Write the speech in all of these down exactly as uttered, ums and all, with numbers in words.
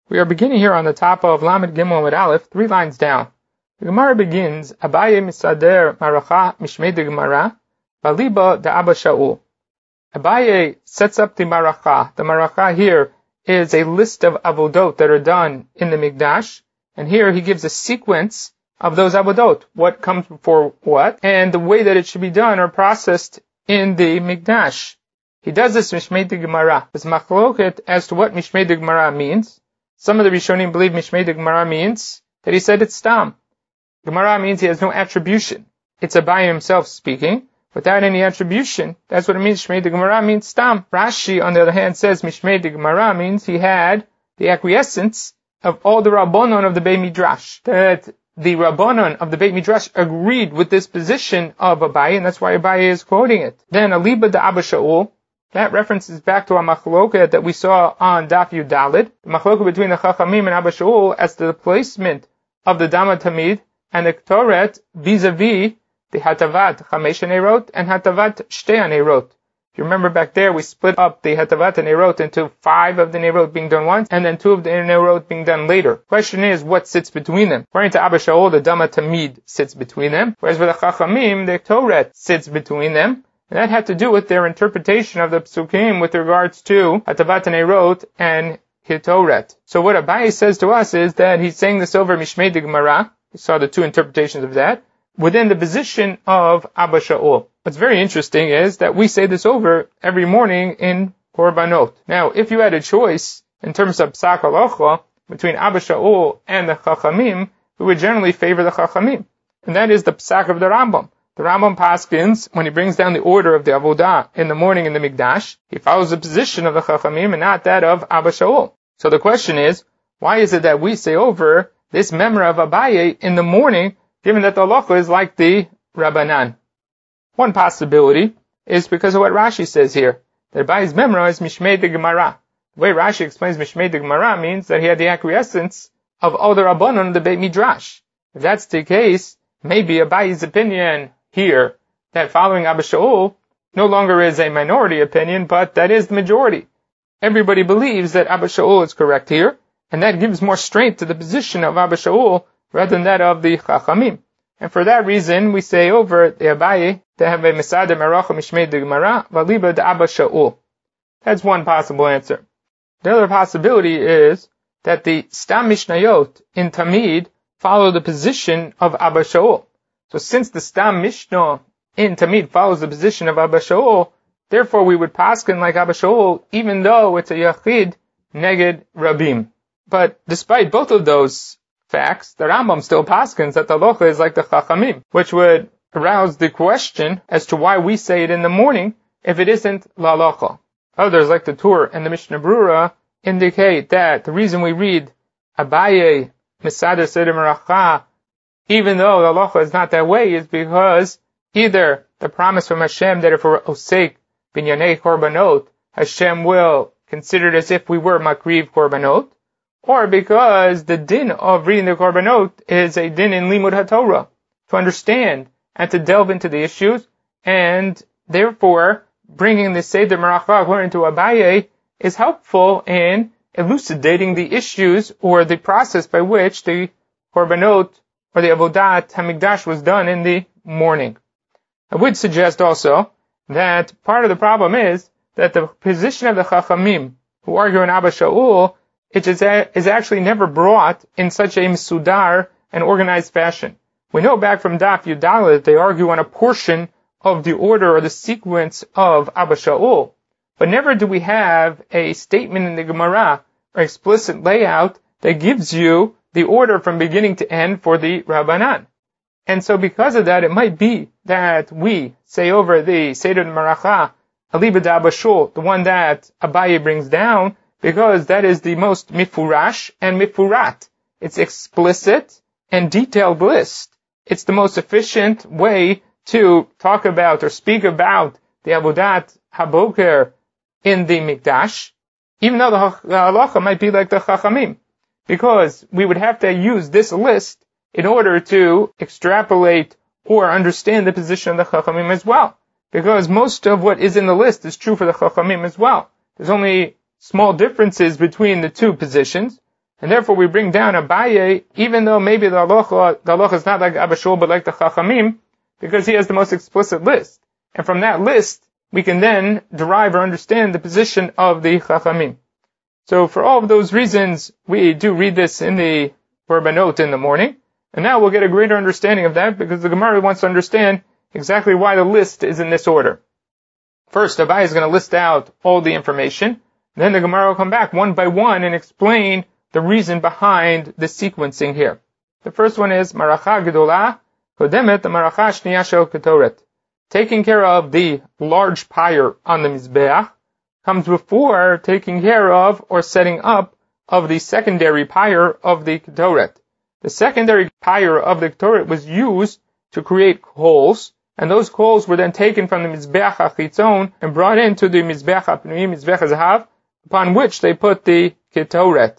We are beginning here on the top of Lamed Gimel with Aleph, three lines down. The Gemara begins, Abaye misader maracha mishmei de Gemara, baliba de Abba Shaul. Abaye sets up the maracha. The maracha here is a list of avodot that are done in the Mikdash, and here he gives a sequence of those avodot, what comes before what, and the way that it should be done or processed in the Mikdash. He does this mishmei de Gemara. There's machloket as to what mishmei de Gemara means. Some of the Rishonim believe Mishmei de Gemara means that he said it's Stam. Gemara means he has no attribution. It's Abaye himself speaking, without any attribution. That's what it means. Mishmei de Gemara means Stam. Rashi, on the other hand, says Mishmei de Gemara means he had the acquiescence of all the Rabbanon of the Beit Midrash. That the Rabbanon of the Beit Midrash agreed with this position of Abaye, and that's why Abaye is quoting it. Then Aliba de Abba Shaul. That references back to our machloket that we saw on Daf Yud Daled, the machloket between the Chachamim and Abba Shaul as to the placement of the Dama Tamid and the Ktoret vis-a-vis the Hatavat Chamesh Neirot and Hatavat Shtei Neirot. If you remember back there, we split up the Hatavat Neirot into five of the Neirot being done once and then two of the Neirot being done later. Question is, what sits between them? According to Abba Shaul, the Dama Tamid sits between them, whereas with the Chachamim, the Ktoret sits between them. And that had to do with their interpretation of the Psukim with regards to Hatavat Neirot and Hitoret. So what Abaye says to us is that he's saying this over Mishmei de Gemara. We saw the two interpretations of that, within the position of Abba Shaul. What's very interesting is that we say this over every morning in Korbanot. Now, if you had a choice in terms of Psak Halacha between Abba Shaul and the Chachamim, we would generally favor the Chachamim. And that is the Psak of the Rambam. The Rambam paskins, when he brings down the order of the Avodah in the morning in the Mikdash, he follows the position of the Chachamim and not that of Abba Shaul. So the question is, why is it that we say over this memra of Abaye in the morning, given that the halacha is like the Rabbanan? One possibility is because of what Rashi says here, that Abaye's memra is Mishmei de Gemara. The way Rashi explains Mishmei de Gemara means that he had the acquiescence of all the Rabbanon of the Beit Midrash. If that's the case, maybe Abaye's opinion here, that following Abba Shaul no longer is a minority opinion, but that is the majority. Everybody believes that Abba Shaul is correct here, and that gives more strength to the position of Abba Shaul rather than that of the Chachamim. And for that reason, we say over the Abaye to have a Mesader Maracha Mishmei de Gemara, Valiba de Abba Shaul. That's one possible answer. The other possibility is that the Stam Mishnayot in Tamid follow the position of Abba Shaul. So since the Stam Mishnah in Tamid follows the position of Abba Shaul, therefore we would paskin like Abba Shaul, even though it's a Yachid Neged Rabim. But despite both of those facts, the Rambam still paskins that the halacha is like the Chachamim, which would arouse the question as to why we say it in the morning if it isn't la halacha. Others, like the Tur and the Mishnah Brura, indicate that the reason we read Abaye Mesader Seder Meracha even though the halacha is not that way, is because either the promise from Hashem that if we're osek binyanei korbanot, Hashem will consider it as if we were makriv korbanot, or because the din of reading the korbanot is a din in limud haTorah, to understand and to delve into the issues, and therefore bringing the Seder Meracha according to Abaye is helpful in elucidating the issues or the process by which the korbanot or the Avodat HaMikdash was done in the morning. I would suggest also that part of the problem is that the position of the Chachamim, who argue in Abba Shaul, it is, a, is actually never brought in such a mesudar and organized fashion. We know back from Daf Yud Daled that they argue on a portion of the order or the sequence of Abba Shaul, but never do we have a statement in the Gemara or explicit layout that gives you the order from beginning to end for the Rabbanan. And so because of that, it might be that we say over the Seder Meracha, Aliba de Abba Shaul, the one that Abaye brings down, because that is the most mifurash and mifurat. It's explicit and detailed list. It's the most efficient way to talk about or speak about the Avodat HaBoker in the Mikdash, even though the halacha might be like the Chachamim. Because we would have to use this list in order to extrapolate or understand the position of the Chachamim as well. Because most of what is in the list is true for the Chachamim as well. There's only small differences between the two positions, And therefore we bring down Abaye, even though maybe the halacha, the halacha is not like Abba Shaul, but like the Chachamim, because he has the most explicit list. And from that list, we can then derive or understand the position of the Chachamim. So for all of those reasons, we do read this in the Korbanot in the morning. And now we'll get a greater understanding of that, because the Gemara wants to understand exactly why the list is in this order. First, Abaye is going to list out all the information. Then the Gemara will come back one by one and explain the reason behind the sequencing here. The first one is Maracha Gedolah Kodemet Maracha Shniya Shel Ketoret. Taking care of the large pyre on the Mizbeach comes before taking care of or setting up of the secondary pyre of the Ketoret. The secondary pyre of the Ketoret was used to create coals, and those coals were then taken from the Mizbeach HaChitzon and brought into the Mizbeach HaPnimi, Mizbeach HaZahav, upon which they put the Ketoret.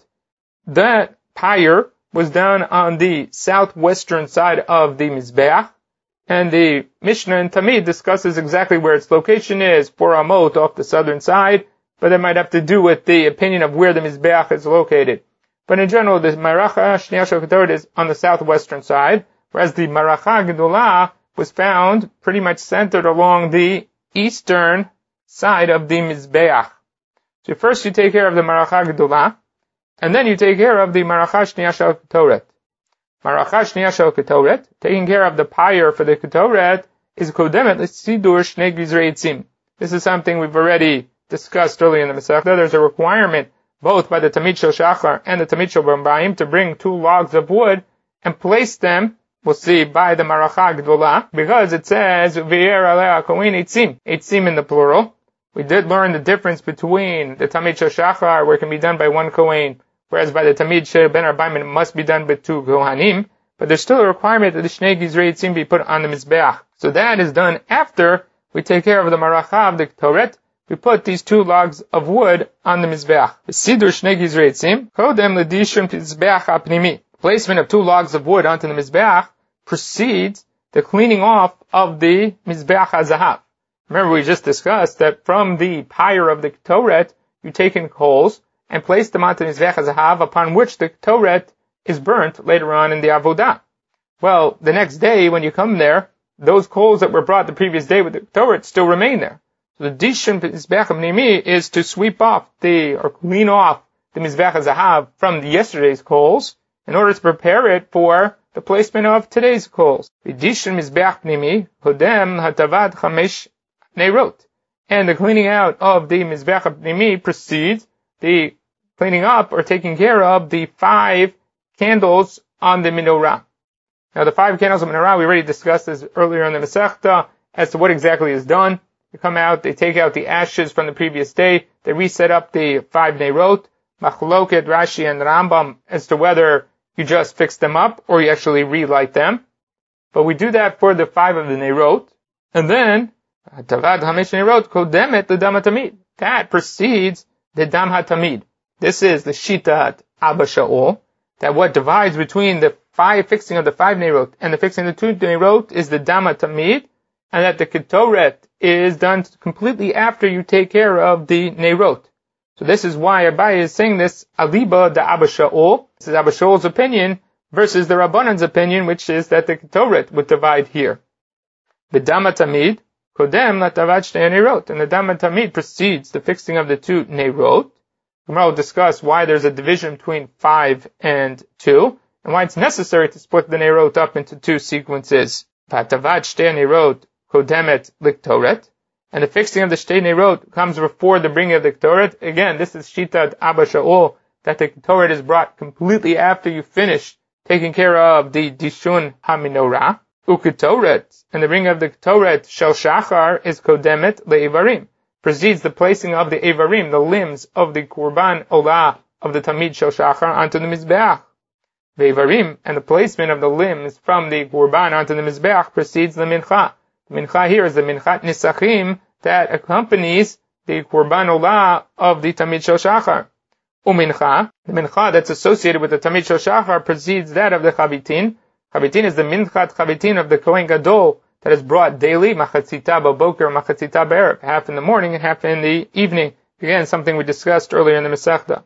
That pyre was done on the southwestern side of the Mizbeach, and the Mishnah in Tamid discusses exactly where its location is, four amot off the southern side, but that might have to do with the opinion of where the Mizbeach is located. But in general, the Maracha Shniya Shel Ketoret is on the southwestern side, whereas the Maracha Gedolah was found pretty much centered along the eastern side of the Mizbeach. So first you take care of the Maracha Gedolah, and then you take care of the Maracha Shniya Shel Ketoret. Maracha Shniya Shel Ketoret, taking care of the pyre for the Ketoret, is Kodemet L'Sidur Shnei Gizrei Etzim. This is something we've already discussed earlier in the Masechta. There's a requirement both by the Tamid Shel Shachar and the Tamid Shel Rambayim to bring two logs of wood and place them, we'll see, by the Maracha Gedolah, because it says V'yer Alei HaKohen Etzim, Etzim in the plural. We did learn the difference between the Tamid Shel Shachar, where it can be done by one Kohen, whereas by the Tamid Shel Ben Arbaim it must be done by two Kohanim, but there's still a requirement that the Shnei Gizrei Etzim be put on the Mizbeach. So that is done after we take care of the Maracha of the Ketoret. We put these two logs of wood on the Mizbeach. Sidur Shnei Gizrei Etzim, Kodem L'Dishun Mizbeach HaPnimi. Placement of two logs of wood onto the Mizbeach precedes the cleaning off of the Mizbeach HaZahav. Remember, we just discussed that from the pyre of the Ketoret, you take in coals and place them onto the Mizbeach HaZahav, upon which the Ketoret is burnt later on in the Avodah. Well, the next day when you come there, those coals that were brought the previous day with the Ketoret still remain there. So the Dishon Mizbeach HaPnimi is to sweep off the, or clean off the Mizbeach HaZahav from the yesterday's coals in order to prepare it for the placement of today's coals. The Dishon Mizbeach HaPnimi, Hodem Hatavat Chamesh Neirot. And the cleaning out of the Mizbeach HaPnimi precedes the cleaning up or taking care of the five candles on the menorah. Now the five candles on the menorah, we already discussed this earlier in the Masechta as to what exactly is done. They come out, they take out the ashes from the previous day, they reset up the five Neirot, Machloket, Rashi, and Rambam as to whether you just fix them up or you actually relight them. But we do that for the five of the Neirot, and then Tavad Hamish Neirot Kodemet the Dam HaTamid. That precedes the Dam HaTamid. This is the Shitat Abba Shaul, that what divides between the five fixing of the five Neirot and the fixing of the two Neirot is the Dam HaTamid, and that the Ketoret is done completely after you take care of the Neirot. So this is why Abaye is saying this, Aliba da Abba Shaul. This is Abba Shaul's opinion versus the Rabbanan's opinion, which is that the Ketoret would divide here. The Dam HaTamid, Kodem Latavad Shnei Neirot, and the Dam HaTamid precedes the fixing of the two Neirot. Tomorrow we'll discuss why there's a division between five and two, and why it's necessary to split the Neirot up into two sequences. Vatavad Shnei Neirot Kodemet Liktoret, and the fixing of the Shtei Neirot comes before the bringing of the Ketoret. Again, this is Shitat Abba Shaul, that the Ketoret is brought completely after you finish taking care of the Dishun HaMinorah. Uketoret, and the bringing of the Ketoret Shel Shachar is Kodemet Le'ivarim, precedes the placing of the Ivarim, the limbs of the Kurban Olah of the Tamid Shel Shachar onto the Mizbeach. The Ivarim, and the placement of the limbs from the Kurban onto the Mizbeach precedes the Mincha. The Mincha here is the Minchat Nisachim that accompanies the Kurban Olah of the Tamid Shel Shachar. Umincha, the Mincha that's associated with the Tamid Shel Shachar precedes that of the Chavitin. Chavitin is the Minchat Chavitin of the Kohen Gadol that is brought daily, Machatzita B'boker, Machatzita B'erev, half in the morning and half in the evening. Again, something we discussed earlier in the Masechta.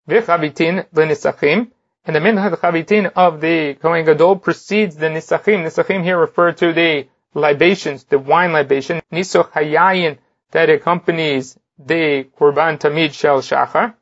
v'chavitin l'nisachim, and the minhag chavitin of the Kohen Gadol precedes the nisachim. Nisachim here refer to the libations, the wine libation, nisoch hayayin, that accompanies the Korban Tamid Shel Shachar.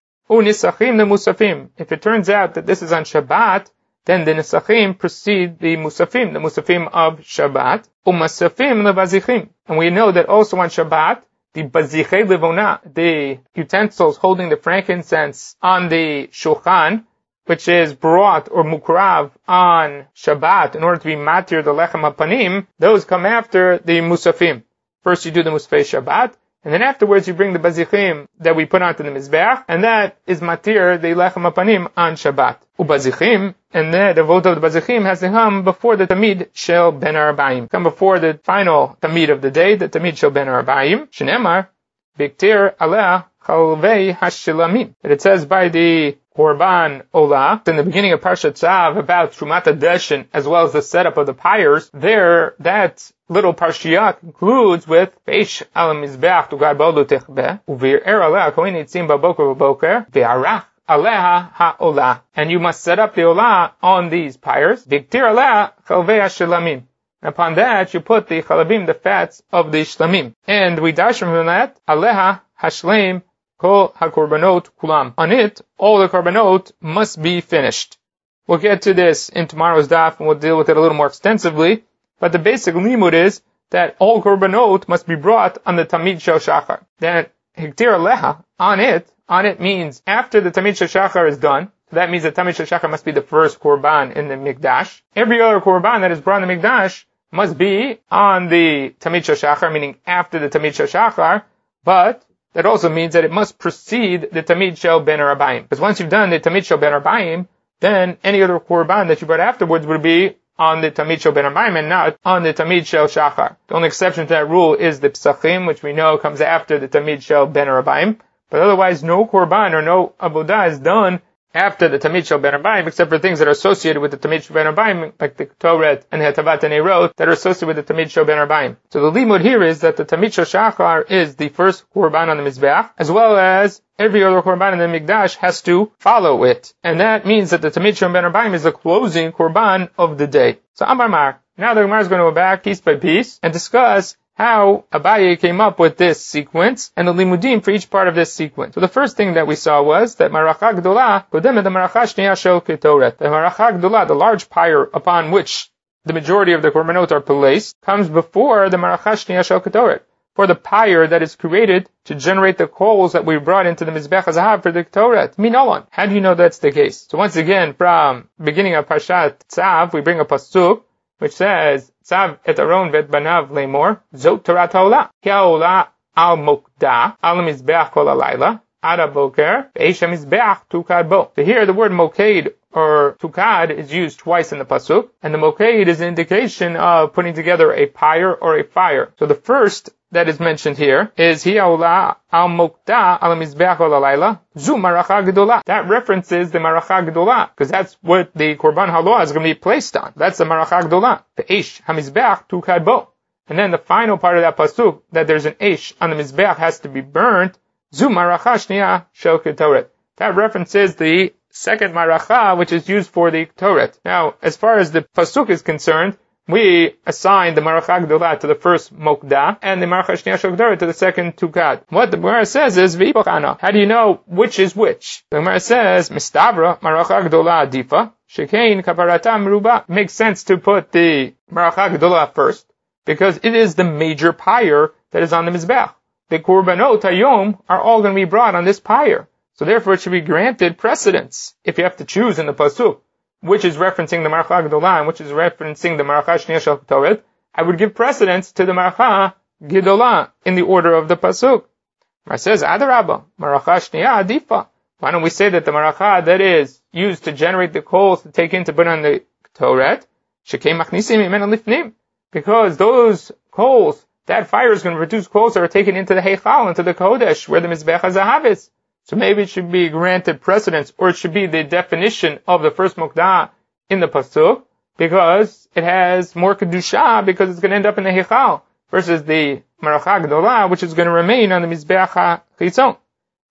U nisachim the musafim. If it turns out that this is on Shabbat, then the nisachim precede the musafim, the musafim of Shabbat. U musafim the vazichim. And we know that also on Shabbat, the bazichei levona, the utensils holding the frankincense on the shulchan, which is brought or mukrav on Shabbat in order to be matir the lechem hapanim, those come after the musafim. First you do the musafei Shabbat, and then afterwards you bring the bazichim that we put onto the mizbeach, and that is matir the lechem hapanim on Shabbat. Ubazichim, and then the vote of the bazichim has to come before the tamid shel ben arbaim, come before the final tamid of the day, the tamid shel ben arbaim. Shenemar biktir aleh chalvei hashilamim. But it says by the Korban Olah, in the beginning of Parshat Tzav, about Trumat HaDeshen, as well as the setup of the pyres, there, that little Parshiah concludes with Beish al Mizbeach Tugad Ba'olu Techbeh, Uvir'er Aleh Kohen Yitzim Baboker Baboker, Ve'arach Aleha HaOlah. And you must set up the Olah on these pyres. Viktir Aleh Chalvei HaShelamim. Upon that, you put the Chalabim, the fats of the Shlamim. And we dash from that, Aleha HaShleim Kol HaKorbanot Kulam. On it, all the Korbanot must be finished. We'll get to this in tomorrow's daf, and we'll deal with it a little more extensively. But the basic limud is that all Korbanot must be brought on the Tamid Shel Shachar. Then, Hiktir Aleha, on it, on it means after the Tamid Shel Shachar is done, so that means the Tamid Shel Shachar must be the first Korban in the Mikdash. Every other Korban that is brought in the Mikdash must be on the Tamid Shel Shachar, meaning after the Tamid Shel Shachar, but that also means that it must precede the Tamid Shel Ben Arbaim. Because once you've done the Tamid Shel Ben Arbaim, then any other Korban that you brought afterwards would be on the Tamid Shel Ben Arbaim and not on the Tamid Shel Shachar. The only exception to that rule is the Psachim, which we know comes after the Tamid Shel Ben Arbaim. But otherwise, no Korban or no Avodah is done after the Tamid Shel Ben Arbaim, except for things that are associated with the Tamid Shel Ben Arbaim, like the Ktoret and Hetavat and Erot, that are associated with the Tamid Shel Ben Arbaim. So the limud here is that the Tamid Shel Shachar is the first Korban on the Mizbeach, as well as every other Korban in the Mikdash has to follow it. And that means that the Tamid Shel Ben Arbaim is the closing Korban of the day. So Amar Mar, now the Gemara is going to go back piece by piece and discuss how Abaye came up with this sequence and the limudim for each part of this sequence. So the first thing that we saw was that Maracha Gdolah kodemet the Maracha Shniya Shel Ketoret. The Maracha Gdolah, the large pyre upon which the majority of the korbanot are placed, comes before the Maracha Shniya Shel Ketoret, for the pyre that is created to generate the coals that we brought into the Mizbech HaZahav for the Ketoret. Minalan. How do you know that's the case? So once again, from beginning of Parshat Tzav, we bring a pasuk which says, Tzav et Aaron vet banav lemor, zot Torat haolah. Ki haolah al mokdah, al mizbeach kol halayla, ad haboker, ve'esh hamizbeach tukad bo. So here the word moked or tukad is used twice in the pasuk, and the moked is an indication of putting together a pyre or a fire. So the first that is mentioned here is hi haolah al mokdah al mizbeach kol halayla, zu maracha gedolah. That references the maracha gedolah, because that's what the korban halah is going to be placed on. That's the maracha gedolah. The eish hamizbeach tukad bo. And then the final part of that pasuk, that there's an eish on the mizbeach has to be burnt, zu maracha shniya shel ketoret. That references the second maracha, which is used for the ketoret. Now, as far as the pasuk is concerned, we assign the Maracha Gdolah to the first Mokdah and the Maracha Shniya Shel Ketoret to the second Tukad. What the Gemara says is, V'ipachana. How do you know which is which? The Gemara says, Mistavra Maracha Gdolah Adifa, Shekein Kaparata Meruba. Makes sense to put the Maracha Gdolah first, because it is the major pyre that is on the Mizbeach. The Korbanot Hayom are all going to be brought on this pyre. So therefore it should be granted precedence, if you have to choose in the Pasuk, which is referencing the Maracha Gdolah and which is referencing the Maracha Shniya Shel Ketoret, I would give precedence to the Maracha Gdolah in the order of the Pasuk. It says, Adarabba, Maracha Shniya Adifa. Why don't we say that the Maracha that is used to generate the coals to take in to put on the Ketoret, Shekei Machnisim Imen Lifnim, because those coals, that fire is going to produce coals that are taken into the Heichal, into the Kodesh, where the Mizbech HaZahav is. So maybe it should be granted precedence, or it should be the definition of the first Mokdah in the Pasuk, because it has more Kedusha, because it's going to end up in the Heichal, versus the Maracha Gdolah, which is going to remain on the Mizbeach HaChitzon.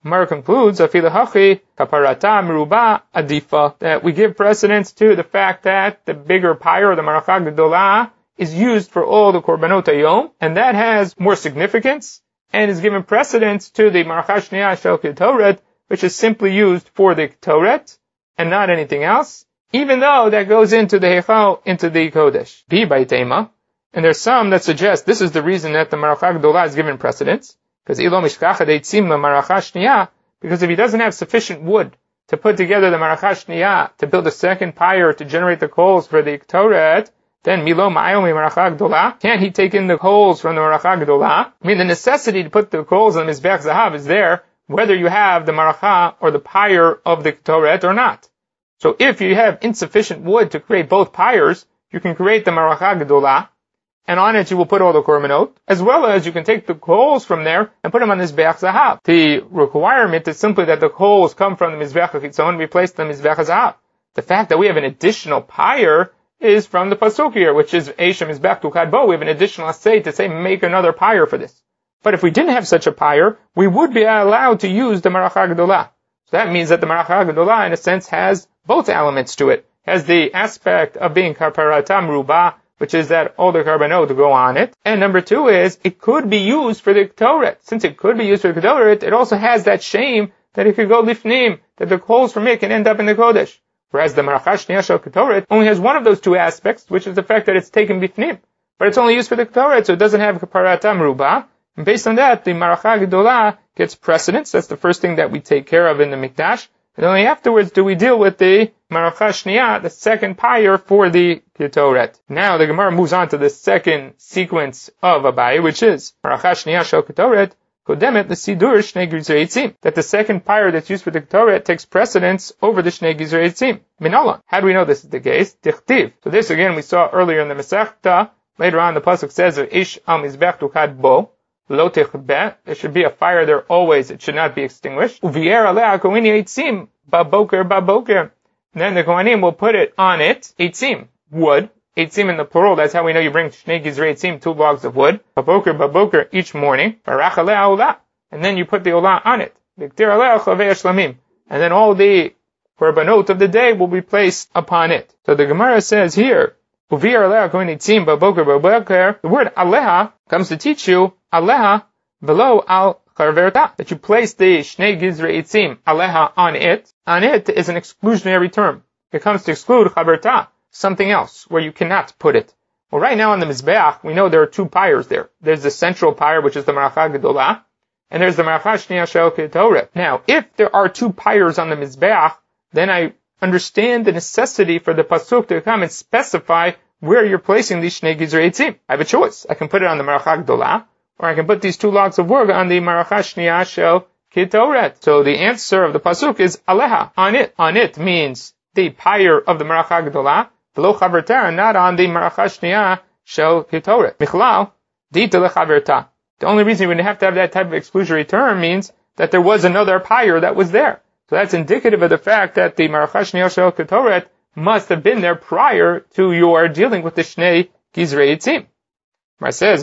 Gemara concludes, Afilahachi kaparata meruba adifa, that we give precedence to the fact that the bigger pyre, the Maracha Gedolah, is used for all the Korbanot Hayom, and that has more significance, and is given precedence to the Maracha Shniya Shel Ketoret, which is simply used for the Ketoret, and not anything else, even though that goes into the Heichal, into the Kodesh. B by Tema. And there's some that suggest this is the reason that the Maracha Gedolah is given precedence, because Ilo Mishkacha Deitzim La Maracha Shniya, because if he doesn't have sufficient wood to put together the Maracha Shniya, to build a second pyre to generate the coals for the Ketoret, then Milo Ma'ayom Maracha Gedolah, can't he take in the coals from the Maracha Gedolah? I mean, the necessity to put the coals on the Mizbeach Zahav is there, whether you have the Maracha or the pyre of the Ketoret or not. So if you have insufficient wood to create both pyres, you can create the Maracha Gedolah, and on it you will put all the korbanot, as well as you can take the coals from there and put them on the Mizbeach Zahav. The requirement is simply that the coals come from the Mizbeach HaChitzon and be placed on the Mizbeach Zahav. The fact that we have an additional pyre is from the pasuk here, which is Eisha Mizbeach Tukad Bo. We have an additional assay to say make another pyre for this. But if we didn't have such a pyre, we would be allowed to use the Maracha Gedolah. So that means that the Maracha Gedolah, in a sense, has both elements to it. It has the aspect of being Kaparata Meruba, which is that all the Karbanot go on it. And number two is, it could be used for the Ketoret. Since it could be used for the Ketoret, it also has that shame that it could go Lifnim, that the coals from it can end up in the Kodesh. Whereas the Maracha Shniya Shel Ketoret only has one of those two aspects, which is the fact that it's taken Bifnim. But it's only used for the Ketoret, so it doesn't have Kaparata Meruba. And based on that, the Maracha Gedolah gets precedence. That's the first thing that we take care of in the Mikdash. And only afterwards do we deal with the Maracha Shniya, the second pyre for the Ketoret. Now the Gemara moves on to the second sequence of Abaye, which is Maracha Shniya Shel Ketoret, Kodemet L'Sidur Shnei Gizrei Eitzim, that the second pyre that's used for the Ketoret takes precedence over the Shnei Gizrei Eitzim. Minala. How do we know this is the case? Tichtiv. So this again we saw earlier in the Masechta. Later on the pasuk says, Ish al Mizbech Tukad Bo. Lo techbeh, there should be a fire there always, it should not be extinguished. Uvier aleh koini eitzim, baboker baboker. Then the Kohanim will put it on it, eitzim, wood. Eitzim in the plural, that's how we know you bring shnei gizrei eitzim, two logs of wood. Baboker baboker each morning. Barach aleh olah. And then you put the olah on it. Viktir aleh chavei shlamim. And then all the korbanot of the day will be placed upon it. So the Gemara says here, Uvier aleh koini eitzim, baboker baboker. The word aleha comes to teach you Aleha below al charverta, that you place the shnei gizrei eitzim aleha on it. On it is an exclusionary term. It comes to exclude charverta, something else where you cannot put it. Well, right now on the Mizbeach, we know there are two pyres there. There's the central pyre, which is the Maracha Gedolah, and there's the Maracha Shniya Shel Ketoret. Now, if there are two pyres on the Mizbeach, then I understand the necessity for the pasuk to come and specify where you're placing the shnei gizrei eitzim. I have a choice. I can put it on the Maracha Gedolah, or I can put these two logs of wood on the Maracha Shniya Shel Ketoret. So the answer of the pasuk is aleha, on it. On it means the pyre of the Maracha Gedolah, below chaverta, not on the Maracha Shniya Shel Ketoret. Michlal, dita lechaverta. The only reason you would have to have that type of exclusionary term means that there was another pyre that was there. So that's indicative of the fact that the Maracha Shniya Shel Ketoret must have been there prior to your dealing with the Shnei Gizrei Eitzim. Mar says,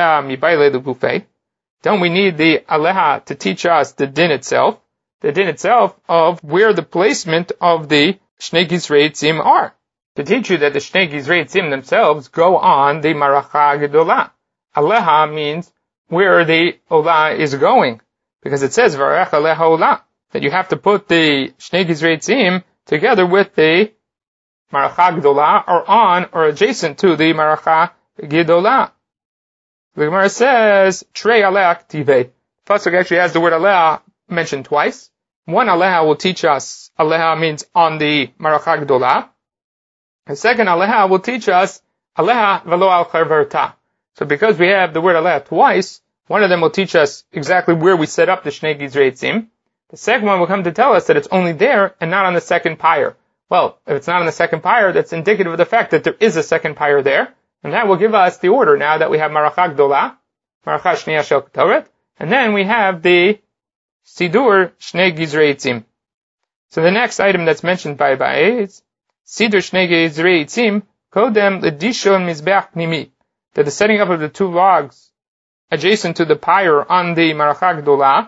don't we need the aleha to teach us the din itself, the din itself of where the placement of the Shnei Gizrei Eitzim are, to teach you that the Shnei Gizrei Eitzim themselves go on the Maracha Gedolah. Aleha means where the olah is going, because it says Varech aleha olah, that you have to put the Shnei Gizrei Eitzim together with the Maracha Gedolah, or on or adjacent to the Maracha Gedolah. The Gemara says, Trei Aleh Aktivei. Pasuk actually has the word Aleh mentioned twice. One Aleh will teach us, Aleh means on the Maracha Gedolah. The second Aleh will teach us, Aleh velo al charverta. So because we have the word Aleh twice, one of them will teach us exactly where we set up the Shnei Gizrei Eitzim. The second one will come to tell us that it's only there and not on the second pyre. Well, if it's not on the second pyre, that's indicative of the fact that there is a second pyre there. And that will give us the order now that we have Maracha Gedolah, Maracha Shniya Shel Ketoret, and then we have the Sidur Shnei Gizrei Eitzim. So the next item that's mentioned by Abaye is Sidur Shnei Gizrei Eitzim Kodem L'Dishon Mizbeach Pnimi, that the setting up of the two logs adjacent to the pyre on the Maracha Gedolah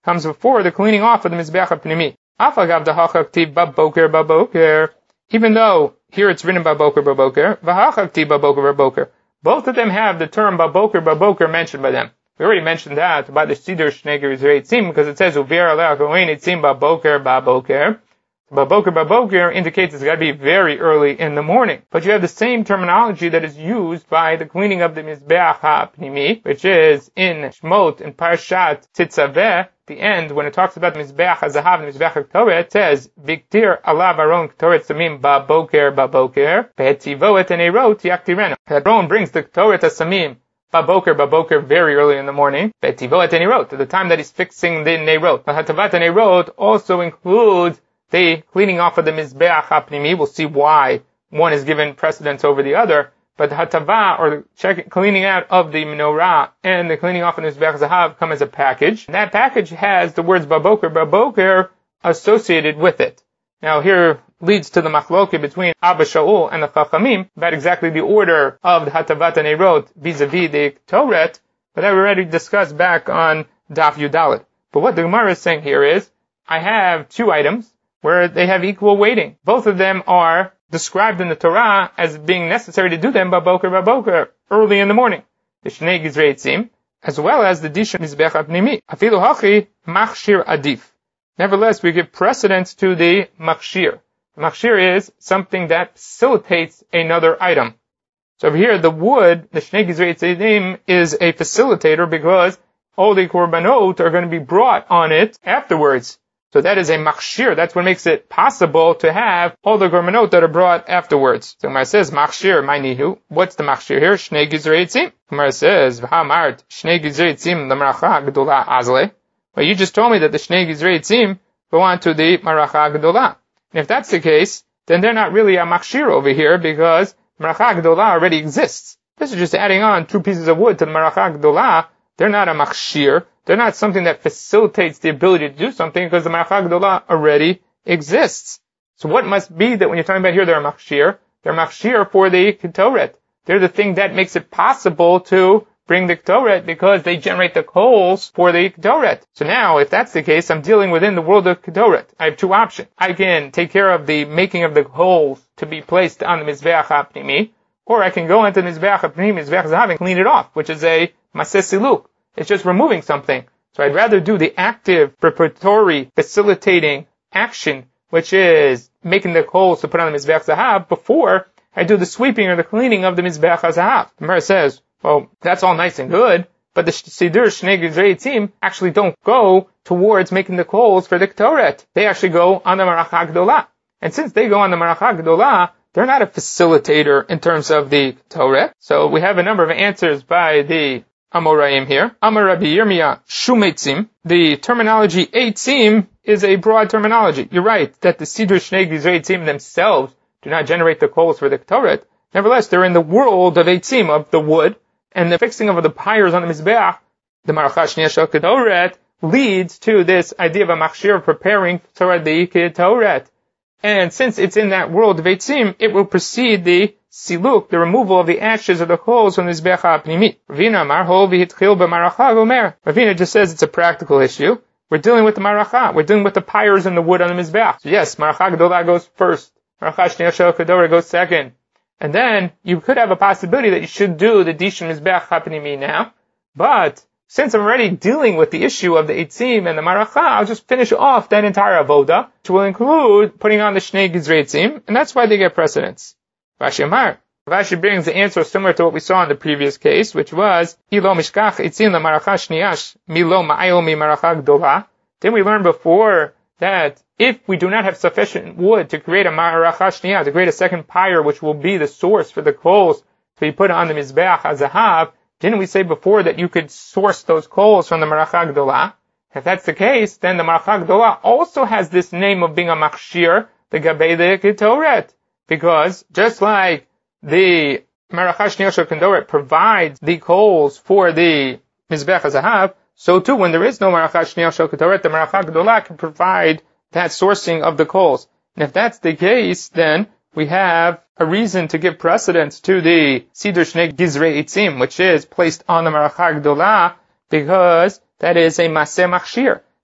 comes before the cleaning off of the Mizbeach HaPnimi. Afagav dahachakti baboker baboker. Even though here it's written baboker baboker, vahachakti baboker baboker. Both of them have the term baboker baboker mentioned by them. We already mentioned that by the Siddur Shnei Gizrei Eitzim because it says Uver aleh kohen eitzim baboker baboker. Baboker baboker indicates it's got to be very early in the morning. But you have the same terminology that is used by the cleaning of the Mizbeach HaPnimi, which is in Shmot in Parshat Tetzaveh, the end, when it talks about the Mizbeach HaZahav and the Mizbeach HaKtoret, it says, Viktir alav aron Ktoret Samim baboker baboker, ve'etzivo et neirot yaktirenu. That Aaron brings the Ktoret Samim baboker baboker very early in the morning, ve'etzivo et neirot, at the time that he's fixing the neirot. The Hatavat neirot also includes the cleaning off of the Mizbeach HaPnimi. We'll see why one is given precedence over the other. But the Hatava, or the check, cleaning out of the menorah and the cleaning off of the Mizbeach Zahav come as a package. And that package has the words Baboker, Baboker associated with it. Now here leads to the machloke between Abba Shaul and the Chachamim about exactly the order of the Hatavat Neirot vis-a-vis the Toret, but I already discussed back on Daf Yudalit. But what the Gemara is saying here is, I have two items where they have equal weighting. Both of them are described in the Torah as being necessary to do them baboker baboker, early in the morning. The Shnei Gizrei Eitzim, as well as the Dishon Mizbeach HaPnimi. Afilu hachi machshir adif. Nevertheless, we give precedence to the machshir. The machshir is something that facilitates another item. So over here, the wood, the Shnei Gizrei Eitzim, is a facilitator because all the korbanot are going to be brought on it afterwards. So that is a machshir. That's what makes it possible to have all the korbanot that are brought afterwards. So Gemara says, machshir, my nihu. What's the machshir here? Shnei Gizrei Eitzim. Gemara says, v'hamart, Shnei Gizrei Eitzim, l'maracha gedola azle. Well, you just told me that the Shnei Gizrei Eitzim go on to the maracha gedola. And if that's the case, then they're not really a machshir over here because maracha gedola already exists. This is just adding on two pieces of wood to the maracha gedola. They're not a machshir. They're not something that facilitates the ability to do something because the maracha gedola already exists. So what must be that when you're talking about here they're a machshir? They're machshir for the ketoret. They're the thing that makes it possible to bring the ketoret because they generate the coals for the ketoret. So now, if that's the case, I'm dealing within the world of ketoret. I have two options. I can take care of the making of the coals to be placed on the Mizbeach HaPnimi, or I can go into the Mizbeach HaPnimi, Mizbeach Zahav, and clean it off, which is a maseh siluk. It's just removing something. So I'd rather do the active, preparatory, facilitating action, which is making the coals to put on the Mizbeach Zahav, before I do the sweeping or the cleaning of the Mizbeach Zahav. The Gemara says, well, that's all nice and good, but the Siddur Shnei Gizrei Eitzim actually don't go towards making the coals for the Ketoret. They actually go on the Maracha Gedolah. And since they go on the Maracha Gedolah, they're not a facilitator in terms of the Ketoret. So we have a number of answers by the Amoraim here. Amar Rabbi Yirmiyah Shum Eitzim. The terminology Eitzim is a broad terminology. You're right that the Siddur Shnei Gizrei Eitzim themselves do not generate the coals for the Ketoret. Nevertheless, they're in the world of Eitzim, of the wood, and the fixing of the pyres on the Mizbeach, the Maracha Shniya Shel Ketoret, leads to this idea of a machshir preparing for the Ketoret. And since it's in that world of Eitzim, it will precede the siluk, the removal of the ashes of the coals from the Mizbeach HaPnimi. Ravina Marhol v'hitchil b'maracha gomer. Ravina just says it's a practical issue. We're dealing with the maracha. We're dealing with the pyres and the wood on the Mizbeach. So yes, Maracha Gedolah goes first. Maracha Shniya Shel Ketoret goes second. And then you could have a possibility that you should do the Dishon Mizbeach HaPnimi now. But since I'm already dealing with the issue of the Eitzim and the Maracha, I'll just finish off that entire avoda, which will include putting on the Shnei Gizrei Eitzim, and that's why they get precedence. Rashi Amar. Rashi brings the answer similar to what we saw in the previous case, which was, Ilo mishkach Eitzim la Maracha Shniyash, milo ma'ayil mi Maracha Gedolah. Then we learned before that if we do not have sufficient wood to create a Maracha Shniyah, to create a second pyre, which will be the source for the coals to be put on the Mizbeach HaZahav, didn't we say before that you could source those coals from the Maracha Gedolah? If that's the case, then the Maracha Gedolah also has this name of being a machshir, the Gabei the Ketoret. Because just like the Maracha Shniya Shel Ketoret provides the coals for the Mizbeach HaZahav, so too when there is no Maracha Shniya Shel Ketoret, the Maracha Gedolah can provide that sourcing of the coals. And if that's the case, then we have a reason to give precedence to the Siddur Shnei Gizrei Eitzim, which is placed on the Maracha Gedolah, because that is a Maseh Machshir.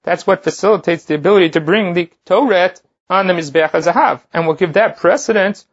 That's what facilitates the ability to bring the Ktoret on the Mizbeach HaZahav, and will give that precedence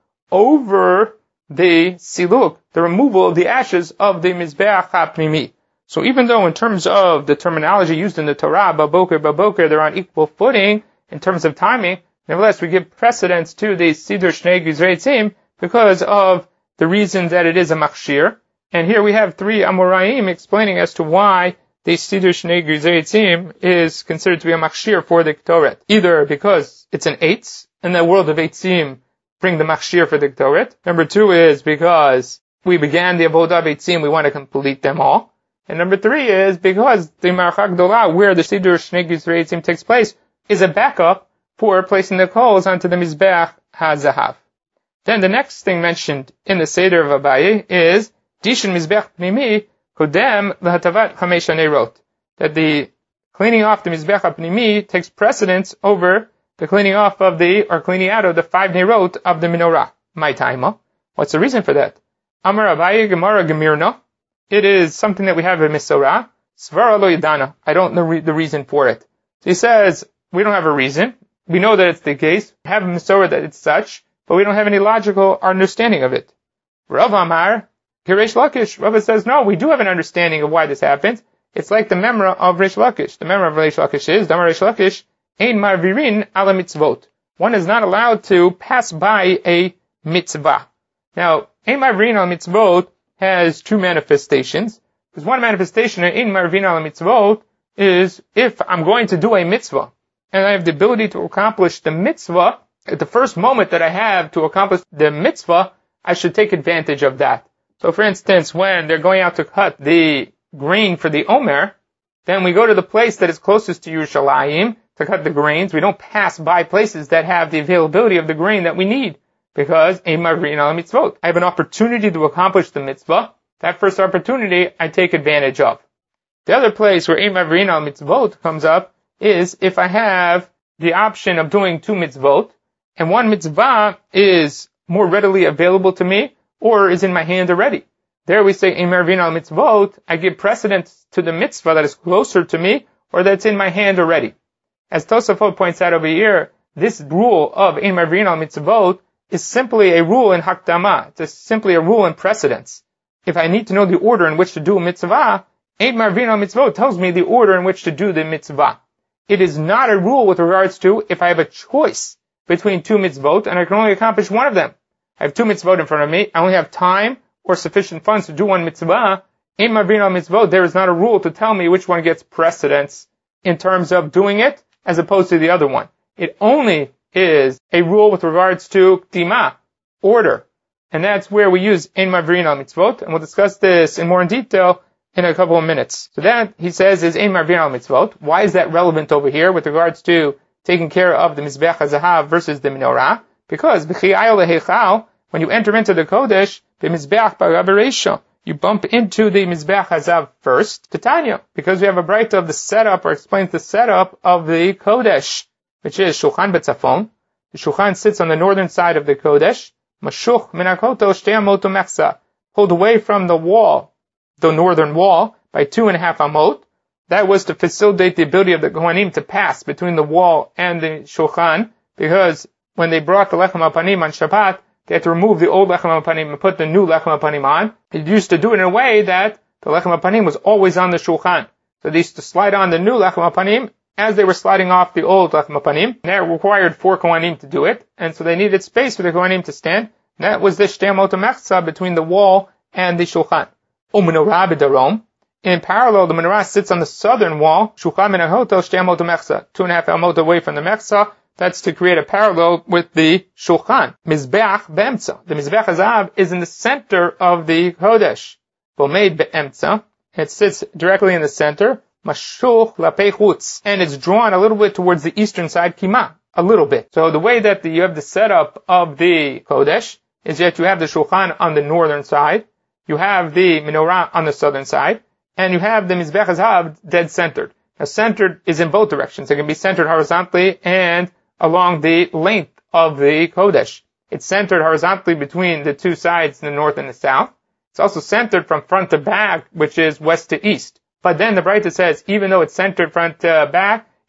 over the Siluk, the removal of the ashes of the Mizbeach HaPnimi. So even though in terms of the terminology used in the Torah, Baboker, Baboker, they're on equal footing in terms of timing, nevertheless we give precedence to the Siddur Shnei Gizrei Tzim because of the reason that it is a Machshir. And here we have three Amoraim explaining as to why the Siddur Shnei Gizrei Tzim is considered to be a Machshir for the Ktoret. Either because it's an Eitz, in the world of Eitzim, bring the Machshir for the Ktoret. Number two is because we began the Avodah Eitzim, we want to complete them all. And number three is because the Maracha Gdolah, where the Siddur Shnei Gizrei Tzim takes place, is a backup for placing the coals onto the Mizbeach HaZahav. Then the next thing mentioned in the Seder of Abaye is Dishin Mizbeach Pnimi Kodem L'Hatavat Chamesh Hanerot, that the cleaning off the Mizbeach HaPnimi takes precedence over the cleaning off of the, or cleaning out of the five Nerot of the Menorah. My taima. What's the reason for that? Amar Abaye Gemara Gemirna. It is something that we have in Misorah. Svara lo yadana. I don't know the reason for it. So he says, we don't have a reason. We know that it's the case. We have a Misorah that it's such, but we don't have any logical understanding of it. Rav Amar, Reish Lakish. Rav says, no, we do have an understanding of why this happens. It's like the memra of Reish Lakish. The memra of Reish Lakish is, Damar Reish Lakish, Ein marvirin ala mitzvot. One is not allowed to pass by a mitzvah. Now, Ein marvirin ala mitzvot has two manifestations. Because one manifestation in Marvin al mitzvot is if I'm going to do a mitzvah and I have the ability to accomplish the mitzvah, at the first moment that I have to accomplish the mitzvah, I should take advantage of that. So for instance, when they're going out to cut the grain for the Omer, then we go to the place that is closest to Yerushalayim to cut the grains. We don't pass by places that have the availability of the grain that we need. Because a marvin al mitzvot, I have an opportunity to accomplish the mitzvah. That first opportunity I take advantage of. The other place where a marvin al mitzvot comes up is if I have the option of doing two mitzvot, and one mitzvah is more readily available to me, or is in my hand already. There we say a marvin al mitzvot, I give precedence to the mitzvah that is closer to me, or that's in my hand already. As Tosafot points out over here, this rule of a marvin al mitzvot is simply a rule in Hakdama. It's simply a rule in precedence. If I need to know the order in which to do a mitzvah, Ein Marvin al Mitzvot tells me the order in which to do the mitzvah. It is not a rule with regards to if I have a choice between two mitzvot and I can only accomplish one of them. I have two mitzvot in front of me. I only have time or sufficient funds to do one mitzvah. Ein Marvin al Mitzvot, there is not a rule to tell me which one gets precedence in terms of doing it as opposed to the other one. It only is a rule with regards to ktima, order. And that's where we use Ein Marvin al Mitzvot, and we'll discuss this in more in detail in a couple of minutes. So that, he says, is Ein Marvin al Mitzvot. Why is that relevant over here with regards to taking care of the Mizbeach HaZahav versus the Menorah? Because, when you enter into the Kodesh, the Mizbeach Barabaresha, you bump into the Mizbeach HaZahav first, Titania, because we have a bright of the setup, or explains the setup of the Kodesh, which is Shulchan B'Tzafon. The Shulchan sits on the northern side of the Kodesh. Mashuch min hakoto shtei amot u'mechsa. Pulled away from the wall, the northern wall, by two and a half amot. That was to facilitate the ability of the Kohanim to pass between the wall and the Shulchan, because when they brought the Lechem HaPanim on Shabbat, they had to remove the old Lechem HaPanim and put the new Lechem HaPanim on. They used to do it in a way that the Lechem HaPanim was always on the Shulchan. So they used to slide on the new Lechem HaPanim as they were sliding off the old Lechem HaPanim. That required four Kohanim to do it, and so they needed space for the Kohanim to stand. And that was the Shtei Amot HaMechza between the wall and the Shulchan. U'menorah b'darom. In parallel, the menorah sits on the southern wall, Shulchan min hakoto shtei amot u'mechza, two and a half amot away from the Mechza. That's to create a parallel with the Shulchan. Mizbeach be'emtza. The Mizbeach HaZahav is in the center of the Kodesh. Bomeid be'emtza. It sits directly in the center. Mashuch lapei chutz, and it's drawn a little bit towards the eastern side, kima, a little bit. So the way that the, you have the setup of the Kodesh is that you have the Shulchan on the northern side, you have the menorah on the southern side, and you have the Mizbeach HaZahav dead centered. Now centered is in both directions. It can be centered horizontally and along the length of the Kodesh. It's centered horizontally between the two sides, the north and the south. It's also centered from front to back, which is west to east. But then the Braita says, even though it's centered front to back,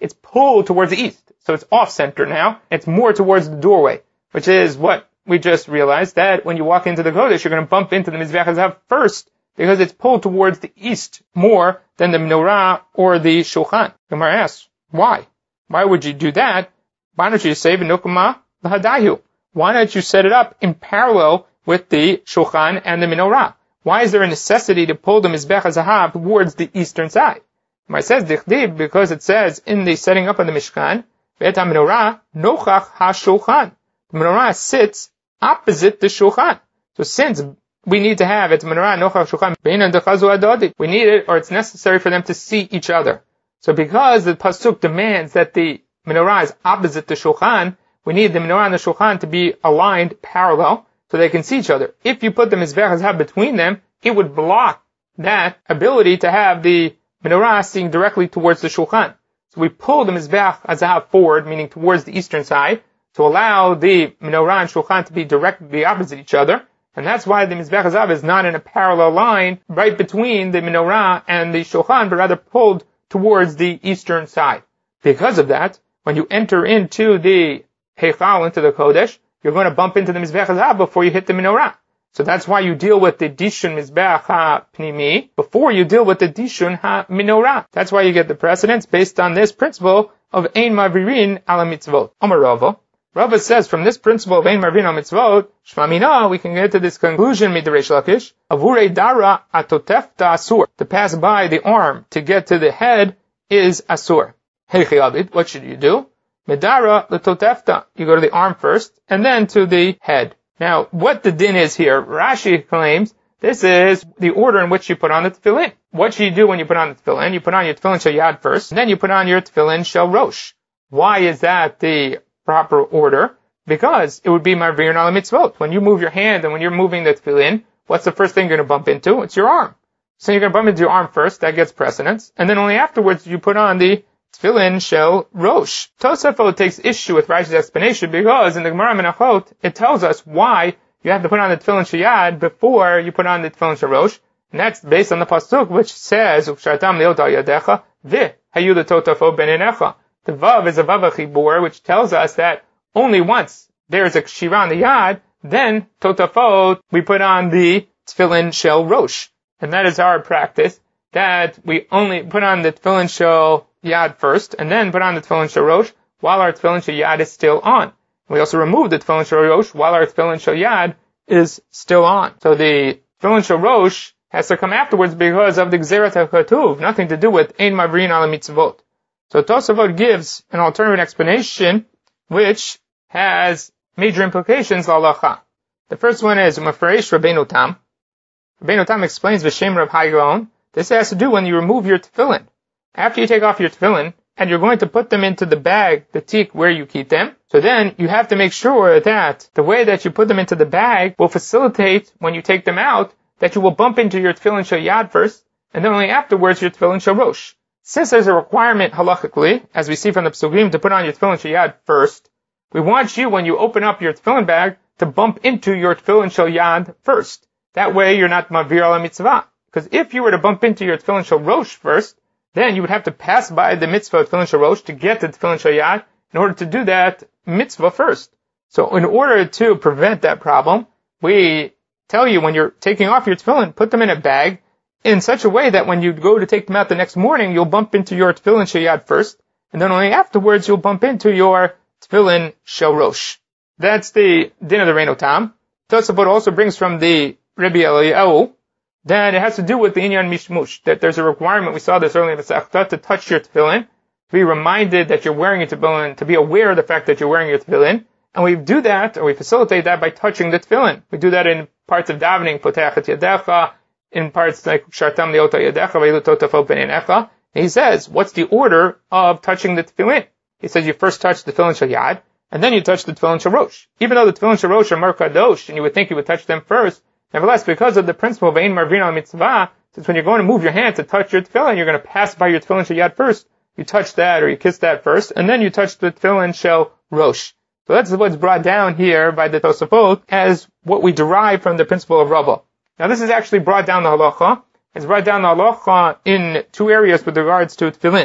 it's pulled towards the east. So it's off-center now. It's more towards the doorway, which is what we just realized, that when you walk into the Kodesh, you're going to bump into the Mizbeach HaZahav first, because it's pulled towards the east more than the menorah or the shulchan. Gemara asks, why? Why would you do that? Why don't you say v'nukma l'hadayu? Why don't you set it up in parallel with the shulchan and the menorah? Why is there a necessity to pull the Mizbeach HaZahav towards the eastern side? Gemara says dichdiv, because it says in the setting up of the Mishkan, ve'et ha-menorah nochach ha-shulchan. The menorah sits opposite the shulchan. So since we need to have it, menorah nochach shulchan beinan dechazu adodi, we need it, or it's necessary for them to see each other. So because the pasuk demands that the menorah is opposite the shulchan, we need the menorah and the shulchan to be aligned parallel so they can see each other. If you put the Mizbeach HaZahav between them, it would block that ability to have the menorah seeing directly towards the shulchan. So we pull the Mizbeach HaZahav forward, meaning towards the eastern side, to allow the menorah and shulchan to be directly opposite each other. And that's why the Mizbeach HaZahav is not in a parallel line right between the menorah and the shulchan, but rather pulled towards the eastern side. Because of that, when you enter into the Heichal, into the Kodesh, you're going to bump into the Mizbeach HaZahav before you hit the menorah. So that's why you deal with the Dishun Mizbeach HaPnimi before you deal with the Dishun HaMenorah. That's why you get the precedence based on this principle of Ein Mavirin Ala Mitzvot. Amar Rava. Rava says from this principle of Ein Mavirin Ala Mitzvot, Shmamina, we can get to this conclusion, Midrash Lakish, Avurei Dara Atotefta Asur. To pass by the arm to get to the head is Asur. Heichi Abid, what should you do? Medara Latotefta. You go to the arm first, and then to the head. Now, what the din is here, Rashi claims this is the order in which you put on the tefillin. What should you do when you put on the tefillin? You put on your tefillin shel yad first, and then you put on your tefillin shel rosh. Why is that the proper order? Because it would be marvirin ala mitzvot. When you move your hand and when you're moving the tefillin, what's the first thing you're going to bump into? It's your arm. So you're going to bump into your arm first, that gets precedence, and then only afterwards you put on the tefillin shel rosh. Tosafot takes issue with Rashi's explanation because in the Gemara Menachot it tells us why you have to put on the tefillin shel yad before you put on the tefillin shel rosh, and that's based on the pasuk which says "Ukshartam leot al yadecha ve hayu letotafot beinecha." The vav is a vav chibur, which tells us that only once there's a kshira on the yad, then totafot we put on the tefillin shel rosh, and that is our practice. That we only put on the tefillin shel yad first, and then put on the tefillin shel rosh while our tefillin shel yad is still on. We also remove the tefillin shel rosh while our tefillin shel yad is still on. So the tefillin shel rosh has to come afterwards because of the gzerat hakatuv, nothing to do with ein mavrin ala mitzvot. So Tosafot gives an alternative explanation which has major implications l'halacha. The first one is Mefresh Rabbeinu Tam. Rabbeinu Tam explains v'shem Rav Hai Gaon. This has to do when you remove your tefillin. After you take off your tefillin, and you're going to put them into the bag, the tik, where you keep them, so then you have to make sure that the way that you put them into the bag will facilitate, when you take them out, that you will bump into your tefillin shel yad first, and then only afterwards your tefillin shel rosh. Since there's a requirement halachically, as we see from the psugim, to put on your tefillin shel yad first, we want you, when you open up your tefillin bag, to bump into your tefillin shel yad first. That way you're not mavir ala mitzvah. Because if you were to bump into your tefillin shel rosh first, then you would have to pass by the mitzvah of tefillin shel rosh to get to tefillin shel yad in order to do that mitzvah first. So in order to prevent that problem, we tell you when you're taking off your tefillin, put them in a bag in such a way that when you go to take them out the next morning, you'll bump into your tefillin shel yad first, and then only afterwards you'll bump into your tefillin shel rosh. That's the din of the Reino Tam. Tosafot also brings from the Rebbe Eliyahu that it has to do with the inyan mishmush, that there's a requirement, we saw this earlier in the Sechta, to touch your tefillin, to be reminded that you're wearing your tefillin, to be aware of the fact that you're wearing your tefillin, and we do that, or we facilitate that by touching the tefillin. We do that in parts of davening, potach et yadecha, in parts like shartam leota yadecha, veilu totafot beinecha. He says, what's the order of touching the tefillin? He says you first touch the tefillin shel yad, and then you touch the tefillin shel rosh. Even though the tefillin shel rosh are mer kadosh, and you would think you would touch them first, nevertheless, because of the principle of ein marvin al mitzvah, since when you're going to move your hand to touch your tefillin, you're going to pass by your tefillin shel yad first. You touch that or you kiss that first, and then you touch the tefillin shel rosh. So that's what's brought down here by the Tosafot as what we derive from the principle of Rava. Now this is actually brought down the halacha. It's brought down the halacha in two areas with regards to tefillin.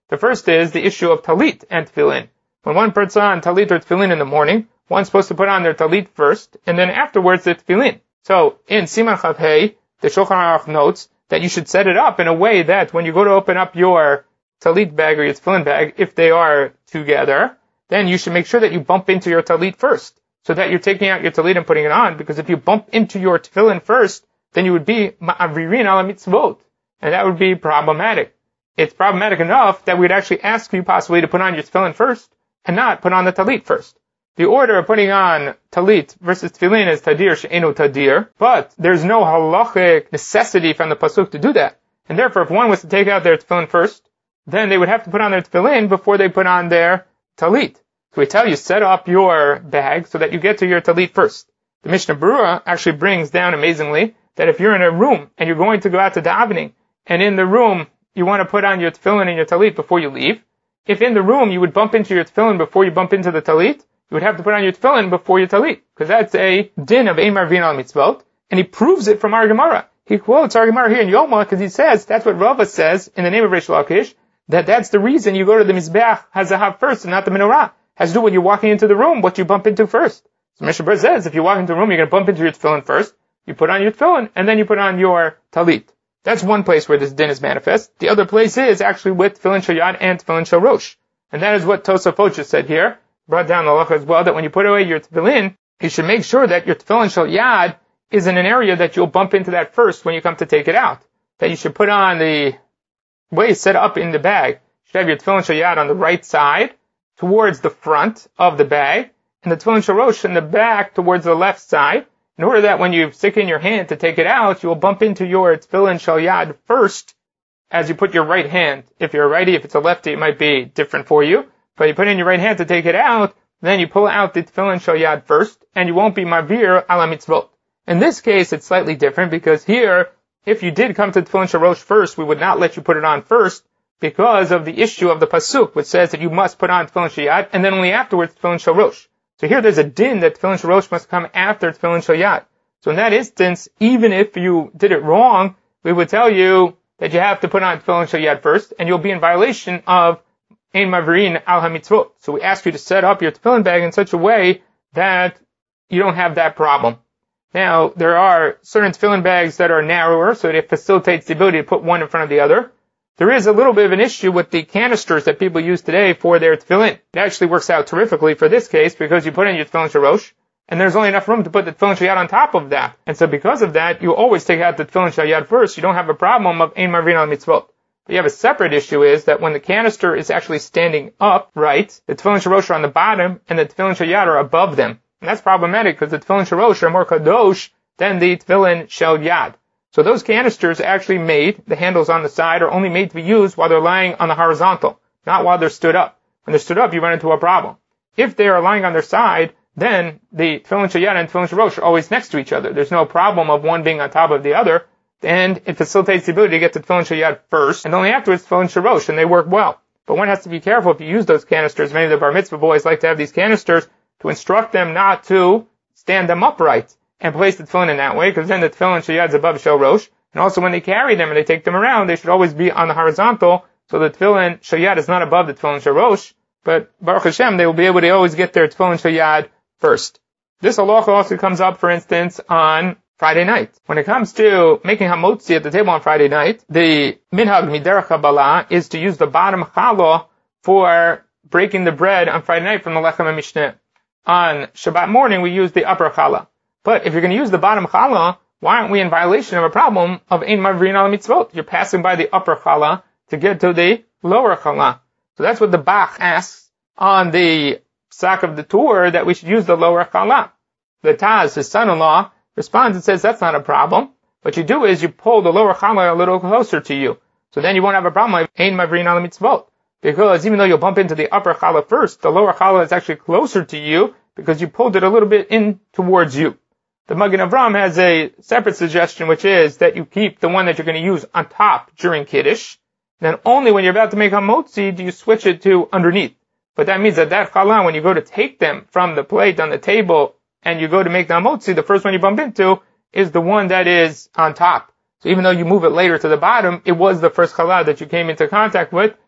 The first is the issue of talit and tefillin. When one puts on talit or tefillin in the morning, one's supposed to put on their talit first, and then afterwards the tefillin. So in Siman Chav Hei, the Shulchan Aruch notes that you should set it up in a way that when you go to open up your talit bag or your tefillin bag, if they are together, then you should make sure that you bump into your talit first, so that you're taking out your talit and putting it on, because if you bump into your tefillin first, then you would be ma'avirin ala mitzvot, and that would be problematic. It's problematic enough that we'd actually ask you possibly to put on your tefillin first, and not put on the talit first. The order of putting on talit versus tefillin is tadir she'enu tadir, but there's no halachic necessity from the pasuk to do that. And therefore, if one was to take out their tefillin first, then they would have to put on their tefillin before they put on their talit. So we tell you, set up your bag so that you get to your talit first. The Mishnah Berurah actually brings down amazingly that if you're in a room and you're going to go out to davening, and in the room you want to put on your tefillin and your talit before you leave, if in the room you would bump into your tefillin before you bump into the talit, you would have to put on your tefillin before your talit, because that's a din of ein marvin al mitzvot, and he proves it from our Gemara. He quotes our Gemara here in Yoma because he says that's what Rava says in the name of Reish Lakish, that that's the reason you go to the Mizbeach Hazahav first and not the menorah. Has to do when you're walking into the room, what you bump into first. So Mishnah Berurah says if you walk into the room, you're going to bump into your tefillin first, you put on your tefillin, and then you put on your talit. That's one place where this din is manifest. The other place is actually with tefillin shel yad and tefillin shel rosh. And that is what Tosafot just said here, brought down the halacha as well, that when you put away your tefillin, you should make sure that your tefillin shel yad is in an area that you'll bump into that first when you come to take it out. That you should put on the way it's set up in the bag. You should have your tefillin shel yad on the right side, towards the front of the bag, and the tefillin shel rosh in the back towards the left side, in order that when you stick in your hand to take it out, you will bump into your tefillin shel yad first as you put your right hand. If you're a righty, if it's a lefty, it might be different for you. But you put in your right hand to take it out, then you pull out the tefillin shel yad first, and you won't be mavir ala mitzvot. In this case, it's slightly different, because here, if you did come to tefillin shel rosh first, we would not let you put it on first, because of the issue of the pasuk, which says that you must put on tefillin shel yad, and then only afterwards tefillin shel rosh. So here there's a din that tefillin shel rosh must come after tefillin shel yad. So in that instance, even if you did it wrong, we would tell you that you have to put on tefillin shel yad first, and you'll be in violation of ein mavirin al hamitzvot. So we ask you to set up your tefillin bag in such a way that you don't have that problem. Now, there are certain tefillin bags that are narrower, so it facilitates the ability to put one in front of the other. There is a little bit of an issue with the canisters that people use today for their tefillin. It actually works out terrifically for this case, because you put in your tefillin shel rosh, and there's only enough room to put the tefillin shel yad on top of that. And so because of that, you always take out the tefillin shel yad first. You don't have a problem of ein marvin al mitzvot. But you have a separate issue is that when the canister is actually standing upright, the tefillin shel rosh are on the bottom, and the tefillin shel yad are above them. And that's problematic, because the tefillin shel rosh are more kadosh than the tefillin shel yad. So those canisters actually made, the handles on the side are only made to be used while they're lying on the horizontal, not while they're stood up. When they're stood up, you run into a problem. If they are lying on their side, then the tefillin shel yad and tefillin shel rosh are always next to each other. There's no problem of one being on top of the other, and it facilitates the ability to get to tefillin shel yad first, and only afterwards tefillin shel rosh, and they work well. But one has to be careful if you use those canisters. Many of the bar mitzvah boys like to have these canisters to instruct them not to stand them upright and place the tefillin in that way, because then the tefillin shel yad is above shel rosh. And also when they carry them and they take them around, they should always be on the horizontal, so the tefillin shel yad is not above the tefillin shel rosh, but Baruch Hashem, they will be able to always get their tefillin shel yad first. This halacha also comes up, for instance, on Friday night. When it comes to making hamotzi at the table on Friday night, the minhag miderech Kabbalah is to use the bottom challah for breaking the bread on Friday night from the lechem and mishneh. On Shabbat morning, we use the upper challah. But if you're going to use the bottom challah, why aren't we in violation of a problem of ein mavirin al mitzvot? You're passing by the upper challah to get to the lower challah. So that's what the Bach asks on the sack of the tour, that we should use the lower challah. The Taz, his son-in-law, responds and says that's not a problem. What you do is you pull the lower challah a little closer to you. So then you won't have a problem of ein mavirin al mitzvot. Because even though you'll bump into the upper challah first, the lower challah is actually closer to you because you pulled it a little bit in towards you. The Magen Avram has a separate suggestion, which is that you keep the one that you're going to use on top during Kiddush. Then only when you're about to make hamotzi do you switch it to underneath. But that means that that challah, when you go to take them from the plate on the table and you go to make the hamotzi, the first one you bump into is the one that is on top. So even though you move it later to the bottom, it was the first challah that you came into contact with,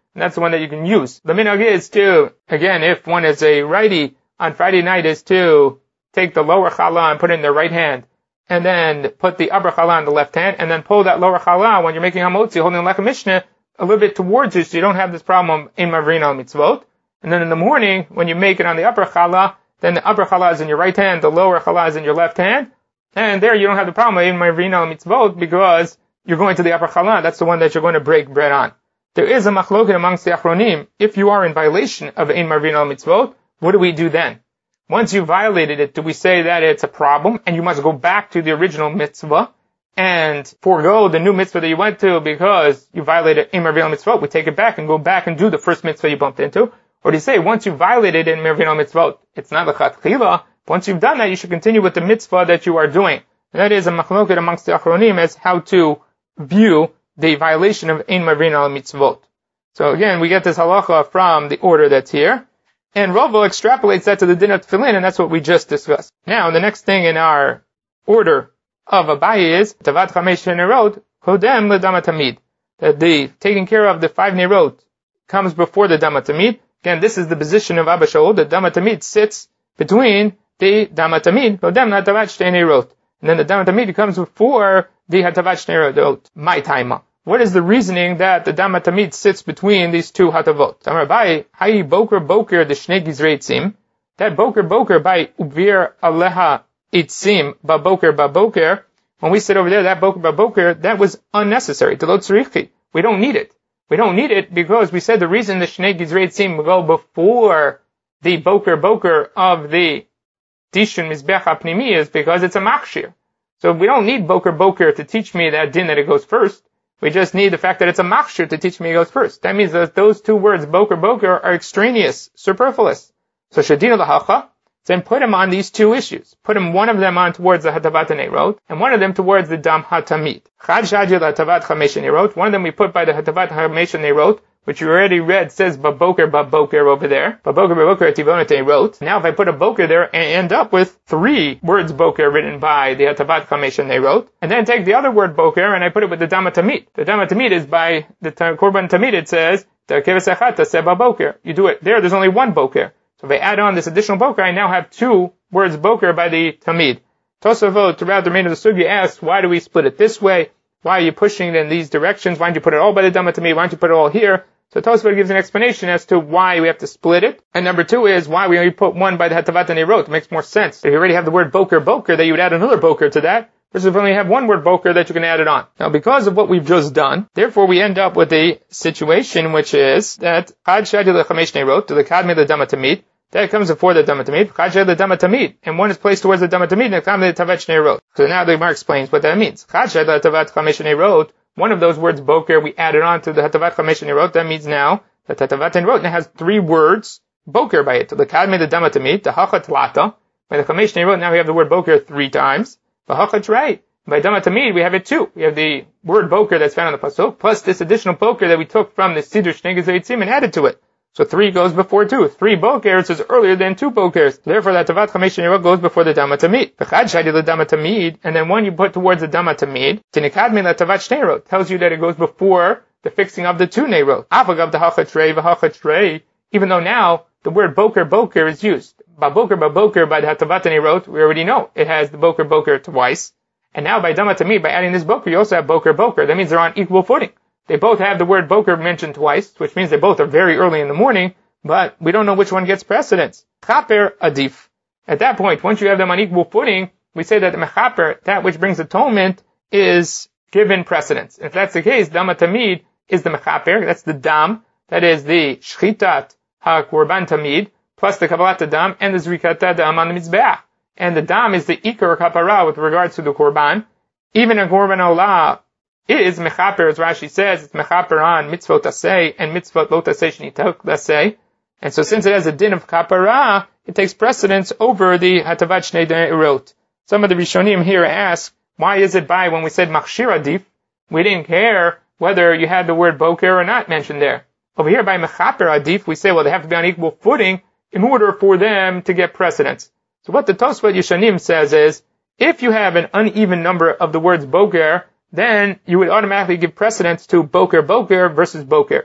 and that's the one that you can use. The minhag is to, again, if one is a righty on Friday night, is to take the lower challah and put it in their right hand, and then put the upper challah in the left hand, and then pull that lower challah when you're making hamotzi, holding like a mishnah, a little bit towards you, so you don't have this problem in mavrina al mitzvot. And then in the morning, when you make it on the upper challah, then the upper challah is in your right hand, the lower challah is in your left hand, and there you don't have the problem in mavrina al mitzvot because you're going to the upper challah. That's the one that you're going to break bread on. There is a machloket amongst the achronim. If you are in violation of ein mavrina al mitzvot, what do we do then? Once you violated it, do we say that it's a problem and you must go back to the original mitzvah and forego the new mitzvah that you went to because you violated ein mavrina al mitzvot? We take it back and go back and do the first mitzvah you bumped into. Or do you say once you violated ein mavrina al mitzvot, it's not lechatchila. Once you've done that, you should continue with the mitzvah that you are doing. And that is a machloket amongst the achronim as how to view the violation of ein mavrina al mitzvot. So again, we get this halacha from the order that's here. And Rava extrapolates that to the din of tefillin, and that's what we just discussed. Now, the next thing in our order of Abaye is tavat chamesh nerot kodem ledama tamid. That the taking care of the five nerot comes before the dama tamid. Again, this is the position of Abba Shaul. The dama tamid sits between the dama tamid kodem latavat shtei nerot, and then the dama tamid comes before the hatavat shtei nerot. My taima. What is the reasoning that the dama tamid sits between these two hatavot? Amar Abaye, hayi boker boker the shnei gizrei tzim. That boker boker by ubir aleha itzim ba boker ba boker. When we sit over there, that boker ba boker, that was unnecessary. Delot tzrichi. We don't need it. We don't need it because we said the reason the shnei gizrei tzim go before the boker boker of the dishun mizbech hapnimi is because it's a machshir. So we don't need boker boker to teach me that din that it goes first. We just need the fact that it's a machshir to teach me it goes first. That means that those two words, boker boker, are extraneous, superfluous. So shadina lahacha, then put him on these two issues. Put him one of them on towards the hatavat nerot, and one of them towards the dam hatamid. Chad shadil hatavat chamesh nerot. One of them we put by the hatavat chamesh nerot, which you already read says baboker baboker over there. Baboker baboker tivonat nerot. Now if I put a boker there and end up with three words boker written by the hatavat chamesh nerot, and then take the other word boker and I put it with the dam hatamid. The dam hatamid is by the korban tamid. It says terkeves echat taseh baboker. You do it there. There's only one boker. So if I add on this additional boker, I now have two words boker by the tamid. Tosafot, throughout the remainder of the sugya, asks, why do we split it this way? Why are you pushing it in these directions? Why don't you put it all by the dam hatamid? Why don't you put it all here? So Tosafot gives an explanation as to why we have to split it. And number two is why we only put one by the hatavat nerot. It makes more sense. If you already have the word boker boker, that you would add another boker to that. Versus if you only have one word boker that you can add it on. Now because of what we've just done, therefore we end up with a situation which is that chad shadil chamesh nerot to the kadme the dam hatamid. That comes before the dam hatamid. Chad shadil the dam hatamid, and one is placed towards the dam hatamid and the kadme the tavat nerot. So now the Gemara explains what that means. Chad shadil tavat chamesh nerot. One of those words boker we added on to the hatavat chamesh nerot. That means now that hatavat nerot now has three words boker by it. To the kadme the dam hatamid, the hachat lata. By the chamesh nerot now we have the word boker three times. V'hachat's right. By dam hatamid we have it too. We have the word boker that's found on the pasuk, plus this additional boker that we took from the siddur shnei gizrei tzim and added to it. So three goes before two. Three bokers is earlier than two bokers. Therefore that tavat chamesh nerot goes before the dam hatamid. V'chad shadi the dam hatamid, and then one you put towards the dam hatamid, tinikadmi la tavat nerot, tells you that it goes before the fixing of the two nerot. Afagav the hachat rei v'hachat rei, even though now the word boker boker is used. Baboker baboker by the hatavat nerot, we already know it has the boker boker twice. And now by dam hatamid, by adding this boker, you also have boker boker. That means they're on equal footing. They both have the word boker mentioned twice, which means they both are very early in the morning, but we don't know which one gets precedence. Chaper adif. At that point, once you have them on equal footing, we say that the mechaper, that which brings atonement, is given precedence. If that's the case, dam hatamid is the mechaper, that's the dam, that is the shchitat ha-korban tamid, plus the kabbalat dam, and the zrikat dam on the mizbeach. And the dam is the ikar kapara with regards to the korban. Even a korban olah is mechaper, as Rashi says, it's mechaper on mitzvot aseh and mitzvot lo taseh shnitok taseh. And so since it has a din of kapara, it takes precedence over the hatavat shnei nerot. Some of the Rishonim here ask, why is it by when we said machshir adif, we didn't care whether you had the word boker or not mentioned there. Over here by mechaper adif, we say, well, they have to be on equal footing in order for them to get precedence. So what the Tosfot Yeshanim says is, if you have an uneven number of the words boker, then you would automatically give precedence to boker boker versus boker.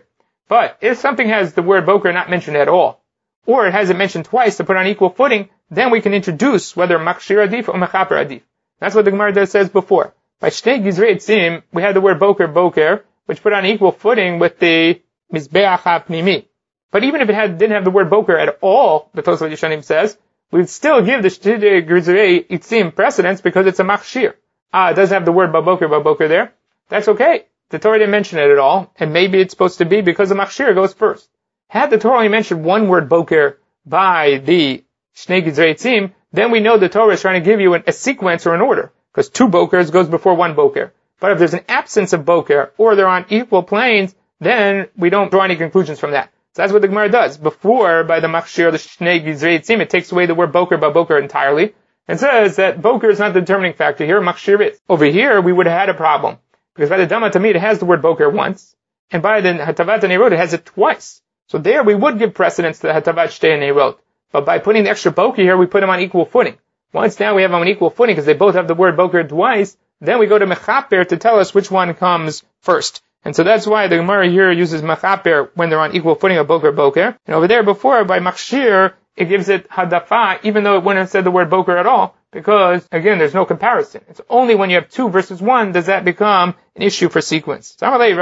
But if something has the word boker not mentioned at all, or it has it mentioned twice to put on equal footing, then we can introduce whether makshir adif or mechaper adif. That's what the Gemara says before. By shnei gizrei etzim, we had the word boker boker, which put on equal footing with the mizbeach hapnimi. But even if it had, didn't have the word boker at all, the Tosafot Yeshanim says, we would still give the shnei gizrei etzim precedence because it's a makshir. Ah, it doesn't have the word baboker baboker there. That's okay. The Torah didn't mention it at all, and maybe it's supposed to be because the makshir goes first. Had the Torah only mentioned one word boker by the shnei gizrei etzim, then we know the Torah is trying to give you an, a sequence or an order, because two bokers goes before one boker. But if there's an absence of boker, or they're on equal planes, then we don't draw any conclusions from that. So that's what the Gemara does. Before, by the makshir, the shnei gizrei etzim, it takes away the word boker by boker entirely, and says that boker is not the determining factor here, makshir is. Over here, we would have had a problem, because by the Dama Tamid, it has the word boker once, and by the Hatavat Neirot, it has it twice. So there, we would give precedence to the Hatavat Shtei Neirot. But by putting the extra boker here, we put them on equal footing. Once now we have them on equal footing, because they both have the word boker twice, then we go to mechaper to tell us which one comes first. And so that's why the Gemara here uses mechaper when they're on equal footing of boker boker. And over there before, by makshir, it gives it hadafa, even though it wouldn't have said the word boker at all, because, again, there's no comparison. It's only when you have two versus one does that become an issue for sequence.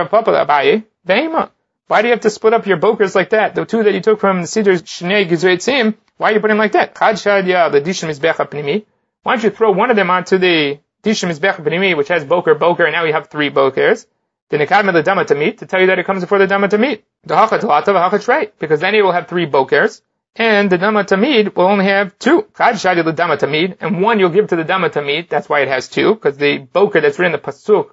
Why do you have to split up your bokers like that? The two that you took from the Siddur Shnei Gizrei Etzim, why are you putting them like that? Why don't you throw one of them onto the Dishim Mizbech Pnimi, which has boker, boker, and now we have three bokers. Then it comes the Dama Tamid to tell you that it comes before the Dama Tamid. Because then it will have three bokers, and the Dama Tamid will only have two. And one you'll give to the Dama Tamid, that's why it has two, because the boker that's written in the Pasuk,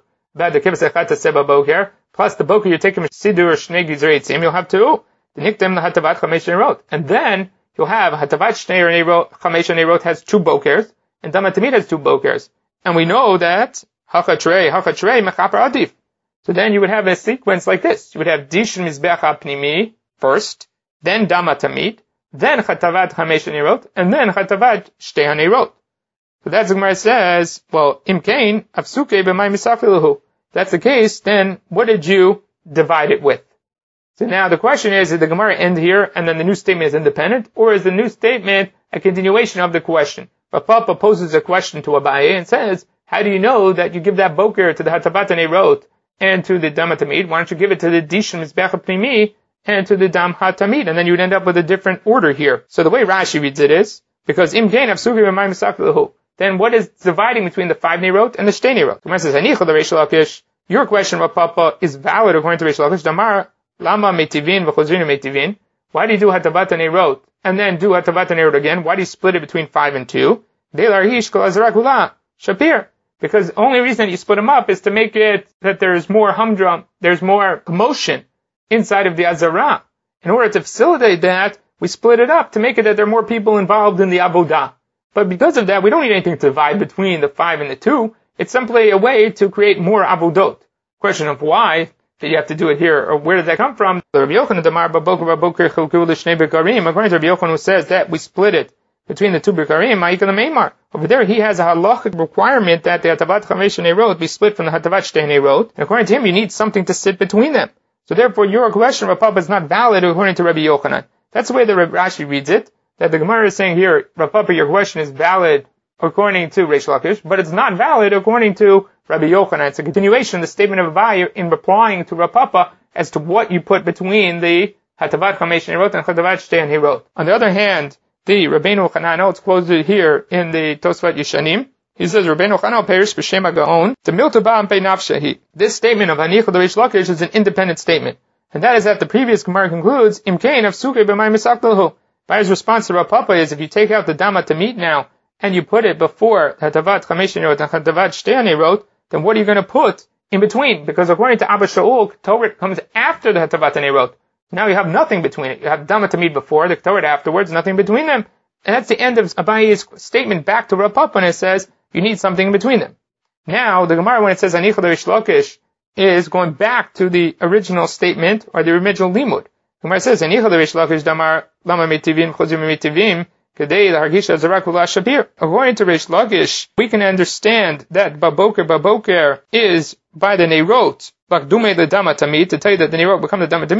plus the boker you're taking from Siddur Shnei Gizrei Etzim, you'll have two. The Nikdem the Hatavat Chamesh Neirot. And then you'll have Hatavat Shnei Neirot, Chamesh Neirot has two bokers, and Dama Tamid has two bokers. And we know that Hachatrei, Hachatrei, Mechaper Adif. So then you would have a sequence like this. You would have Dishn Mizbech HaPnimi first, then Dama Tamid, then Chatavat Chamesh Neirot, and then Chatavat Shtei HaNeirot. So that's the Gemara says, well, Imkain, Afsuke B'may Misafiluhu. That's the case, then what did you divide it with? So now the question is, did the Gemara end here and then the new statement is independent, or is the new statement a continuation of the question? But Papa poses a question to Abaye and says, how do you know that you give that boker to the Hatavat HaNeirot and to the Dam HaTamid? Why don't you give it to the Dishn Mizbech HaPnimi and to the Dam HaTamid? And then you would end up with a different order here. So the way Rashi reads it is, because Im Gain Afsuki B'may Misafiluhu, then what is dividing between the five Neirot and the Shtei Neirot? The Gemara says, Hanicha the Reish Lakish, your question about Papa is valid according to Reish Lakish. Damar Lama Metivin V'chozrinu Metivin. Why do you do Hatavat HaNeirot and then do Hatavat HaNeirot again? Why do you split it between five and two? Delar Hish Kol Azara Kula Shapir. Because the only reason that you split them up is to make it that there's more humdrum, there's more commotion inside of the Azara. In order to facilitate that, we split it up to make it that there are more people involved in the Avodah. But because of that, we don't need anything to divide between the five and the two. It's simply a way to create more Avodot. Question of why that you have to do it here, or where did that come from? Rabbi Yochanan Damar Baboker Baboker Chilkul L'Shnei Bekarim. According to Rabbi Yochanan, who says that we split it between the two Bekarim, Ma'ikah the Meimar. Over there, he has a halachic requirement that the Hatavat Chamesh Neirot be split from the Hatavat Shtei Neirot. And according to him, you need something to sit between them. So therefore, your question, Rav Papa, is not valid according to Rabbi Yochanan. That's the way that Rashi reads it. That the Gemara is saying here, Rav Papa, your question is valid according to Reish Lakish, but it's not valid according to Rabbi Yochanan. It's a continuation of the statement of Abaye in replying to Rav Papa as to what you put between the Hatavat Chamesh Neirot and Hatavat Shtei Neirot. On the other hand, the Rabbeinu Chananel, it's quoted here in the Tosfot Yeshanim. He says, Rabbeinu Chananel perish b'shem ha'gaon, t'miltu ba'am pei nafshahi. This statement of Hanicha the Reish Lakish is an independent statement. And that is that the previous Gemara concludes, Imkain of Suke b'may misaklahu. Abaye's response to Rav Papa is, if you take out the Dama Tamid now, and you put it before Hatavat Chamesh Neirot and Hatavat Shtei Neirot, then what are you going to put in between? Because according to Abba Shaul, Torah comes after the Hatavat Neirot. Now you have nothing between it. You have Dama Tamid before, the Torah afterwards, nothing between them. And that's the end of Abaye's statement back to Rav Papa, and it says, you need something in between them. Now, the Gemara, when it says Anicha the Reish Lakish, is going back to the original statement, or the original limud. The Gemara says, Anicha the Reish Lakish damar lama mitivim chozim mitivim kedei lahargisha azara kula shabir. According to Reish Lakish, we can understand that baboker baboker is by the Neirot, bakdume the Dama Tamid, to tell you that the Neirot become the Dama Tamid,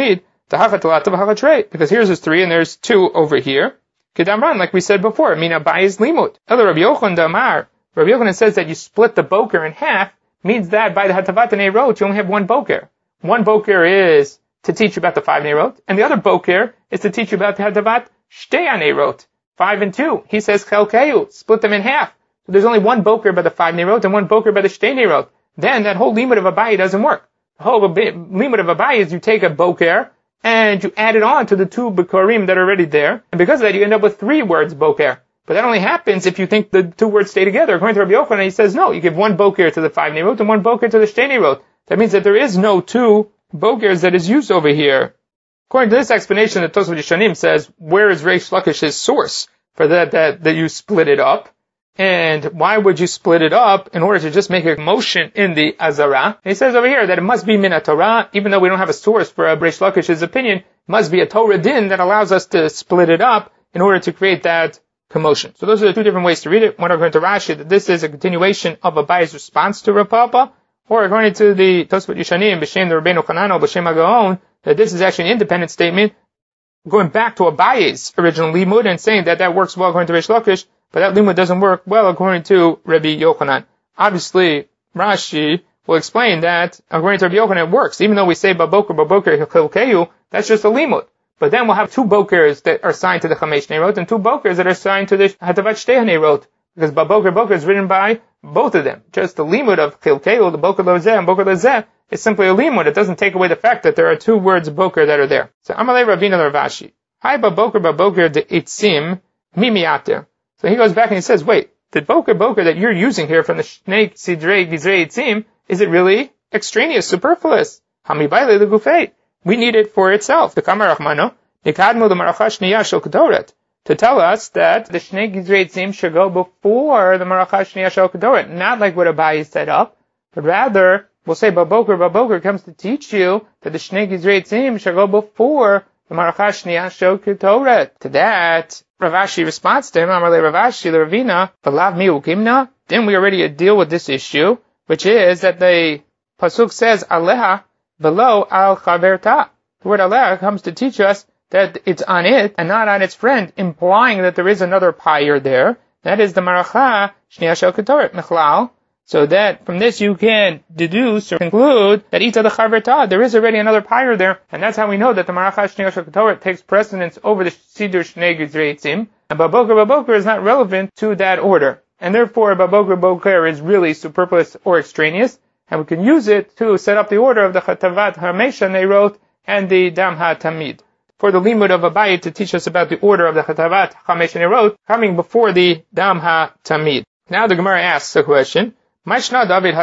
Because here's his three and there's two over here. Kedamran, like we said before, Mina Abaye's limud. Ela Rabbi Yochanan Damar. Rabbi Yochanan says that you split the boker in half, means that by the Hatavat Neirot, you only have one boker. One boker is to teach you about the five Neirot, and the other boker is to teach you about the Hatavat Shtei Neirot, five and two. He says Chelkeu, split them in half. So there's only one boker by the five Neirot and one boker by the Shtei Neirot. Then that whole limud of Abaye doesn't work. The whole limud of Abaye is you take a boker and you add it on to the two bokerim that are already there, and because of that you end up with three words boker. But that only happens if you think the two words stay together. According to Rabbi Yochanan, he says no, you give one boker to the five Neirot and one boker to the Shtei Neirot. That means that there is no two bokers that is used over here. According to this explanation, the Tosfot Yishanim says, where is Reish Lakish's source for that, that, that you split it up? And why would you split it up in order to just make a motion in the Azara? And he says over here that it must be min Torah, even though we don't have a source for a Reish Lakish's opinion, it must be a Torah din that allows us to split it up in order to create that commotion. So those are the two different ways to read it. One according to Rashi, that this is a continuation of Abaye's response to Rav Papa, or according to the Tosfot Yishanim, B'Shem the Rabbeinu Chanano, B'Shem HaGaon, that this is actually an independent statement, going back to Abaye's original limud and saying that that works well according to Reish Lakish, but that limud doesn't work well according to Rabbi Yochanan. Obviously, Rashi will explain that according to Rabbi Yochanan it works. Even though we say Baboker, Baboker, Chilkeyu, that's just a limud. But then we'll have two bokers that are assigned to the Chamesh Neirot and two bokers that are assigned to the Hatavat Shtei Neirot. Because Baboker, Boker is written by both of them. Just the limud of Chilkeyu, the Boker Lozeh, and Boker Lozeh is simply a limud. It doesn't take away the fact that there are two words boker that are there. So Amalei Ravina Ravashi. Hi Baboker, Baboker de Itzim, Mimiater. So he goes back and he says, wait, the boker boker that you're using here from the Shnei Sidrei Gizrei Itzim, is it really extraneous, superfluous? Hamibayle the Gufei. We need it for itself. The Kamar Rachmano, Nikadmu the Maracha Shniya Shel Kedoret. To tell us that the Shnei Gizrei Itzim should go before the Maracha Shniya Shel Kedoret. Not like what Abaye set up, but rather, we'll say Baboker, Baboker comes to teach you that the Shnei Gizrei Itzim should go before the Maracha Shniya Shel Kedoret. To that, Ravashi responds to him, Amarle Ravashi, the Ravina, Valav mi ukimna. Didn't we already deal with this issue, which is that the Pasuk says, Aleha, below al chaverta. The word Aleha comes to teach us that it's on it and not on its friend, implying that there is another pyre there. That is the Maracha Shniya Shel Kedoret, Mechlal. So that from this you can deduce or conclude that Ita the Chaverta, there is already another pyre there, and that's how we know that the Maracha Shniya Shel Kedoret takes precedence over the Sidur Shnei Gizrei Itzim, and Baboker Baboker is not relevant to that order. And therefore Baboker Baboker is really superfluous or extraneous, and we can use it to set up the order of the Chatavat Hamesha Neirot and the Dam HaTamid. For the limud of Abaye to teach us about the order of the Chatavat Hamesha Neirot coming before the Dam HaTamid. Now the Gemara asks a question. Why do you do five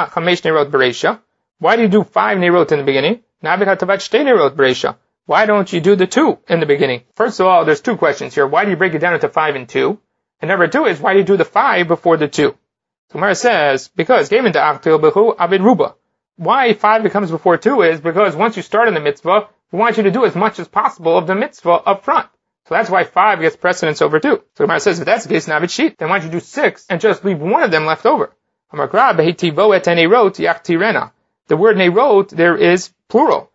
neirot in the beginning? Why don't you do the two in the beginning? First of all, there's two questions here. Why do you break it down into five and two? And number two is, why do you do the five before the two? So Gemara says, because why five becomes before two is because once you start in the mitzvah, we want you to do as much as possible of the mitzvah up front. So that's why five gets precedence over two. So Gemara says, if that's the case, now it's sheet. Then why don't you do six and just leave one of them left over? The word neirot there is plural.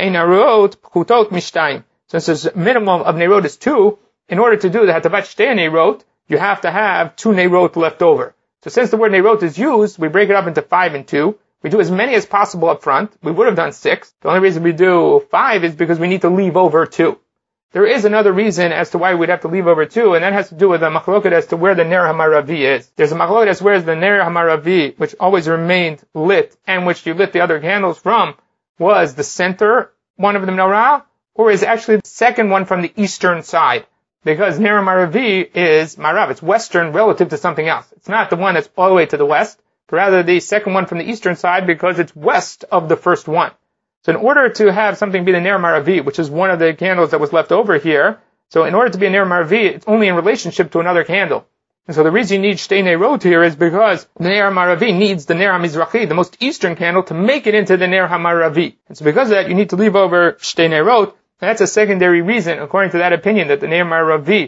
Since there's a minimum of neirot is two, in order to do the hatavat shtei neirot, you have to have two neirot left over. So since the word neirot is used, we break it up into five and two. We do as many as possible up front. We would have done six. The only reason we do five is because we need to leave over two. There is another reason as to why we'd have to leave over two, and that has to do with the machloket as to where the Ner HaMaravi is. There's a machloket as to where the Ner HaMaravi, which always remained lit, and which you lit the other candles from, was the center one of the menorah, or is actually the second one from the eastern side. Because Ner HaMaravi is Marav, it's western relative to something else. It's not the one that's all the way to the west, but rather the second one from the eastern side because it's west of the first one. So in order to have something be the Ner Maravi, which is one of the candles that was left over here, so in order to be a Ner Maravi, it's only in relationship to another candle. And so the reason you need Shtei Neirot here is because the Ner Maravi needs the Ner HaMizrachi, the most eastern candle, to make it into the Ner HaMaravi. And so because of that, you need to leave over Shtei Neirot, and that's a secondary reason, according to that opinion, that the Ner Maravi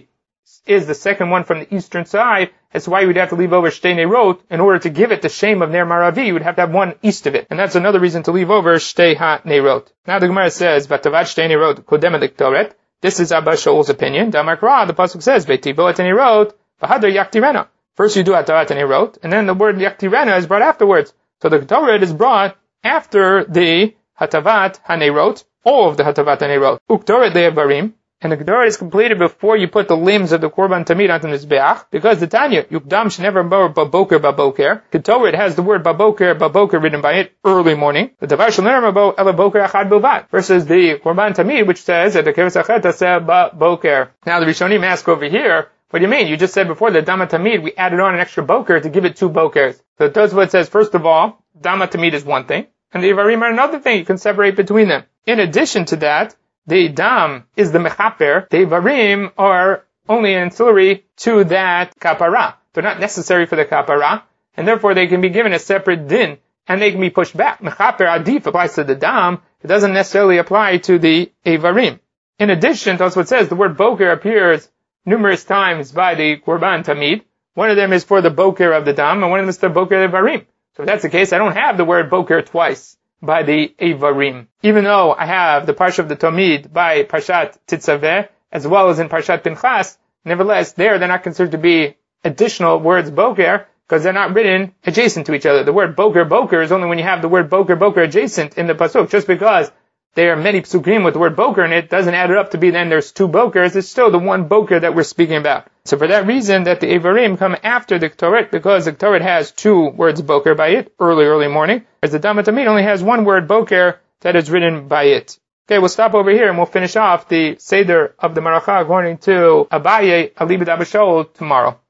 is the second one from the eastern side. That's why you would have to leave over Shtei Neirot in order to give it the shame of Ner Maravi. You would have to have one east of it. And that's another reason to leave over Shtei Ha Neirot. Now the Gemara says, Vatavat Shtei Neirot Kodem Liktoret. This is Abba Shaul's opinion. Damakra, the pasuk says, Vetibo et Neirot, V'hadar Yaktirena. First you do Atavat Neirot, and then the word Yaktirena is brought afterwards. So the Ktoret is brought after the Hatavat HaNeirot, all of the Hatavat HaNeirot. Uktoret le'evarim. And the Kedara is completed before you put the limbs of the Korban Tamid onto the Mizbeach, because the Tanya, Yukdam Shnever Baboker Baboker, Ketoret has the word Baboker Baboker written by it, early morning. The Davar Shalner Mabo Ela Boker Achad Bilvat, versus the Korban Tamid, which says that the Keves Achet Aseh Baboker. Now the Rishonim ask over here, what do you mean? You just said before the Dama Tamid, we added on an extra Boker to give it two Bokers. So Tosfot says, first of all, Dama Tamid is one thing, and the Ivarim are another thing. You can separate between them. In addition to that, the Dam is the Mechaper. The Ivarim are only an ancillary to that Kapara. They're not necessary for the Kapara, and therefore they can be given a separate din, and they can be pushed back. Mechaper Adif applies to the Dam. It doesn't necessarily apply to the Ivarim. In addition, that's what says the word Boker appears numerous times by the Korban Tamid. One of them is for the Boker of the Dam, and one of them is the Boker of the Ivarim. So if that's the case, I don't have the word Boker twice by the Eivarim. Even though I have the Parsha of the Tamid by Parshat Titzaveh, as well as in Parshat Pinchas, nevertheless, there they're not considered to be additional words Boker, because they're not written adjacent to each other. The word Boker, Boker is only when you have the word Boker, Boker adjacent in the Pasuk. Just because there are many Psukim with the word Boker in it, doesn't add it up to be then there's two Bokers, it's still the one Boker that we're speaking about. So for that reason that the Eivarim come after the Ktoret, because the Ktoret has two words Boker by it, early, early morning, whereas the Dama Tamid only has one word Boker that is written by it. Okay, we'll stop over here and we'll finish off the Seder of the Maracha according to Abaye, Alibid Abba Shaul tomorrow.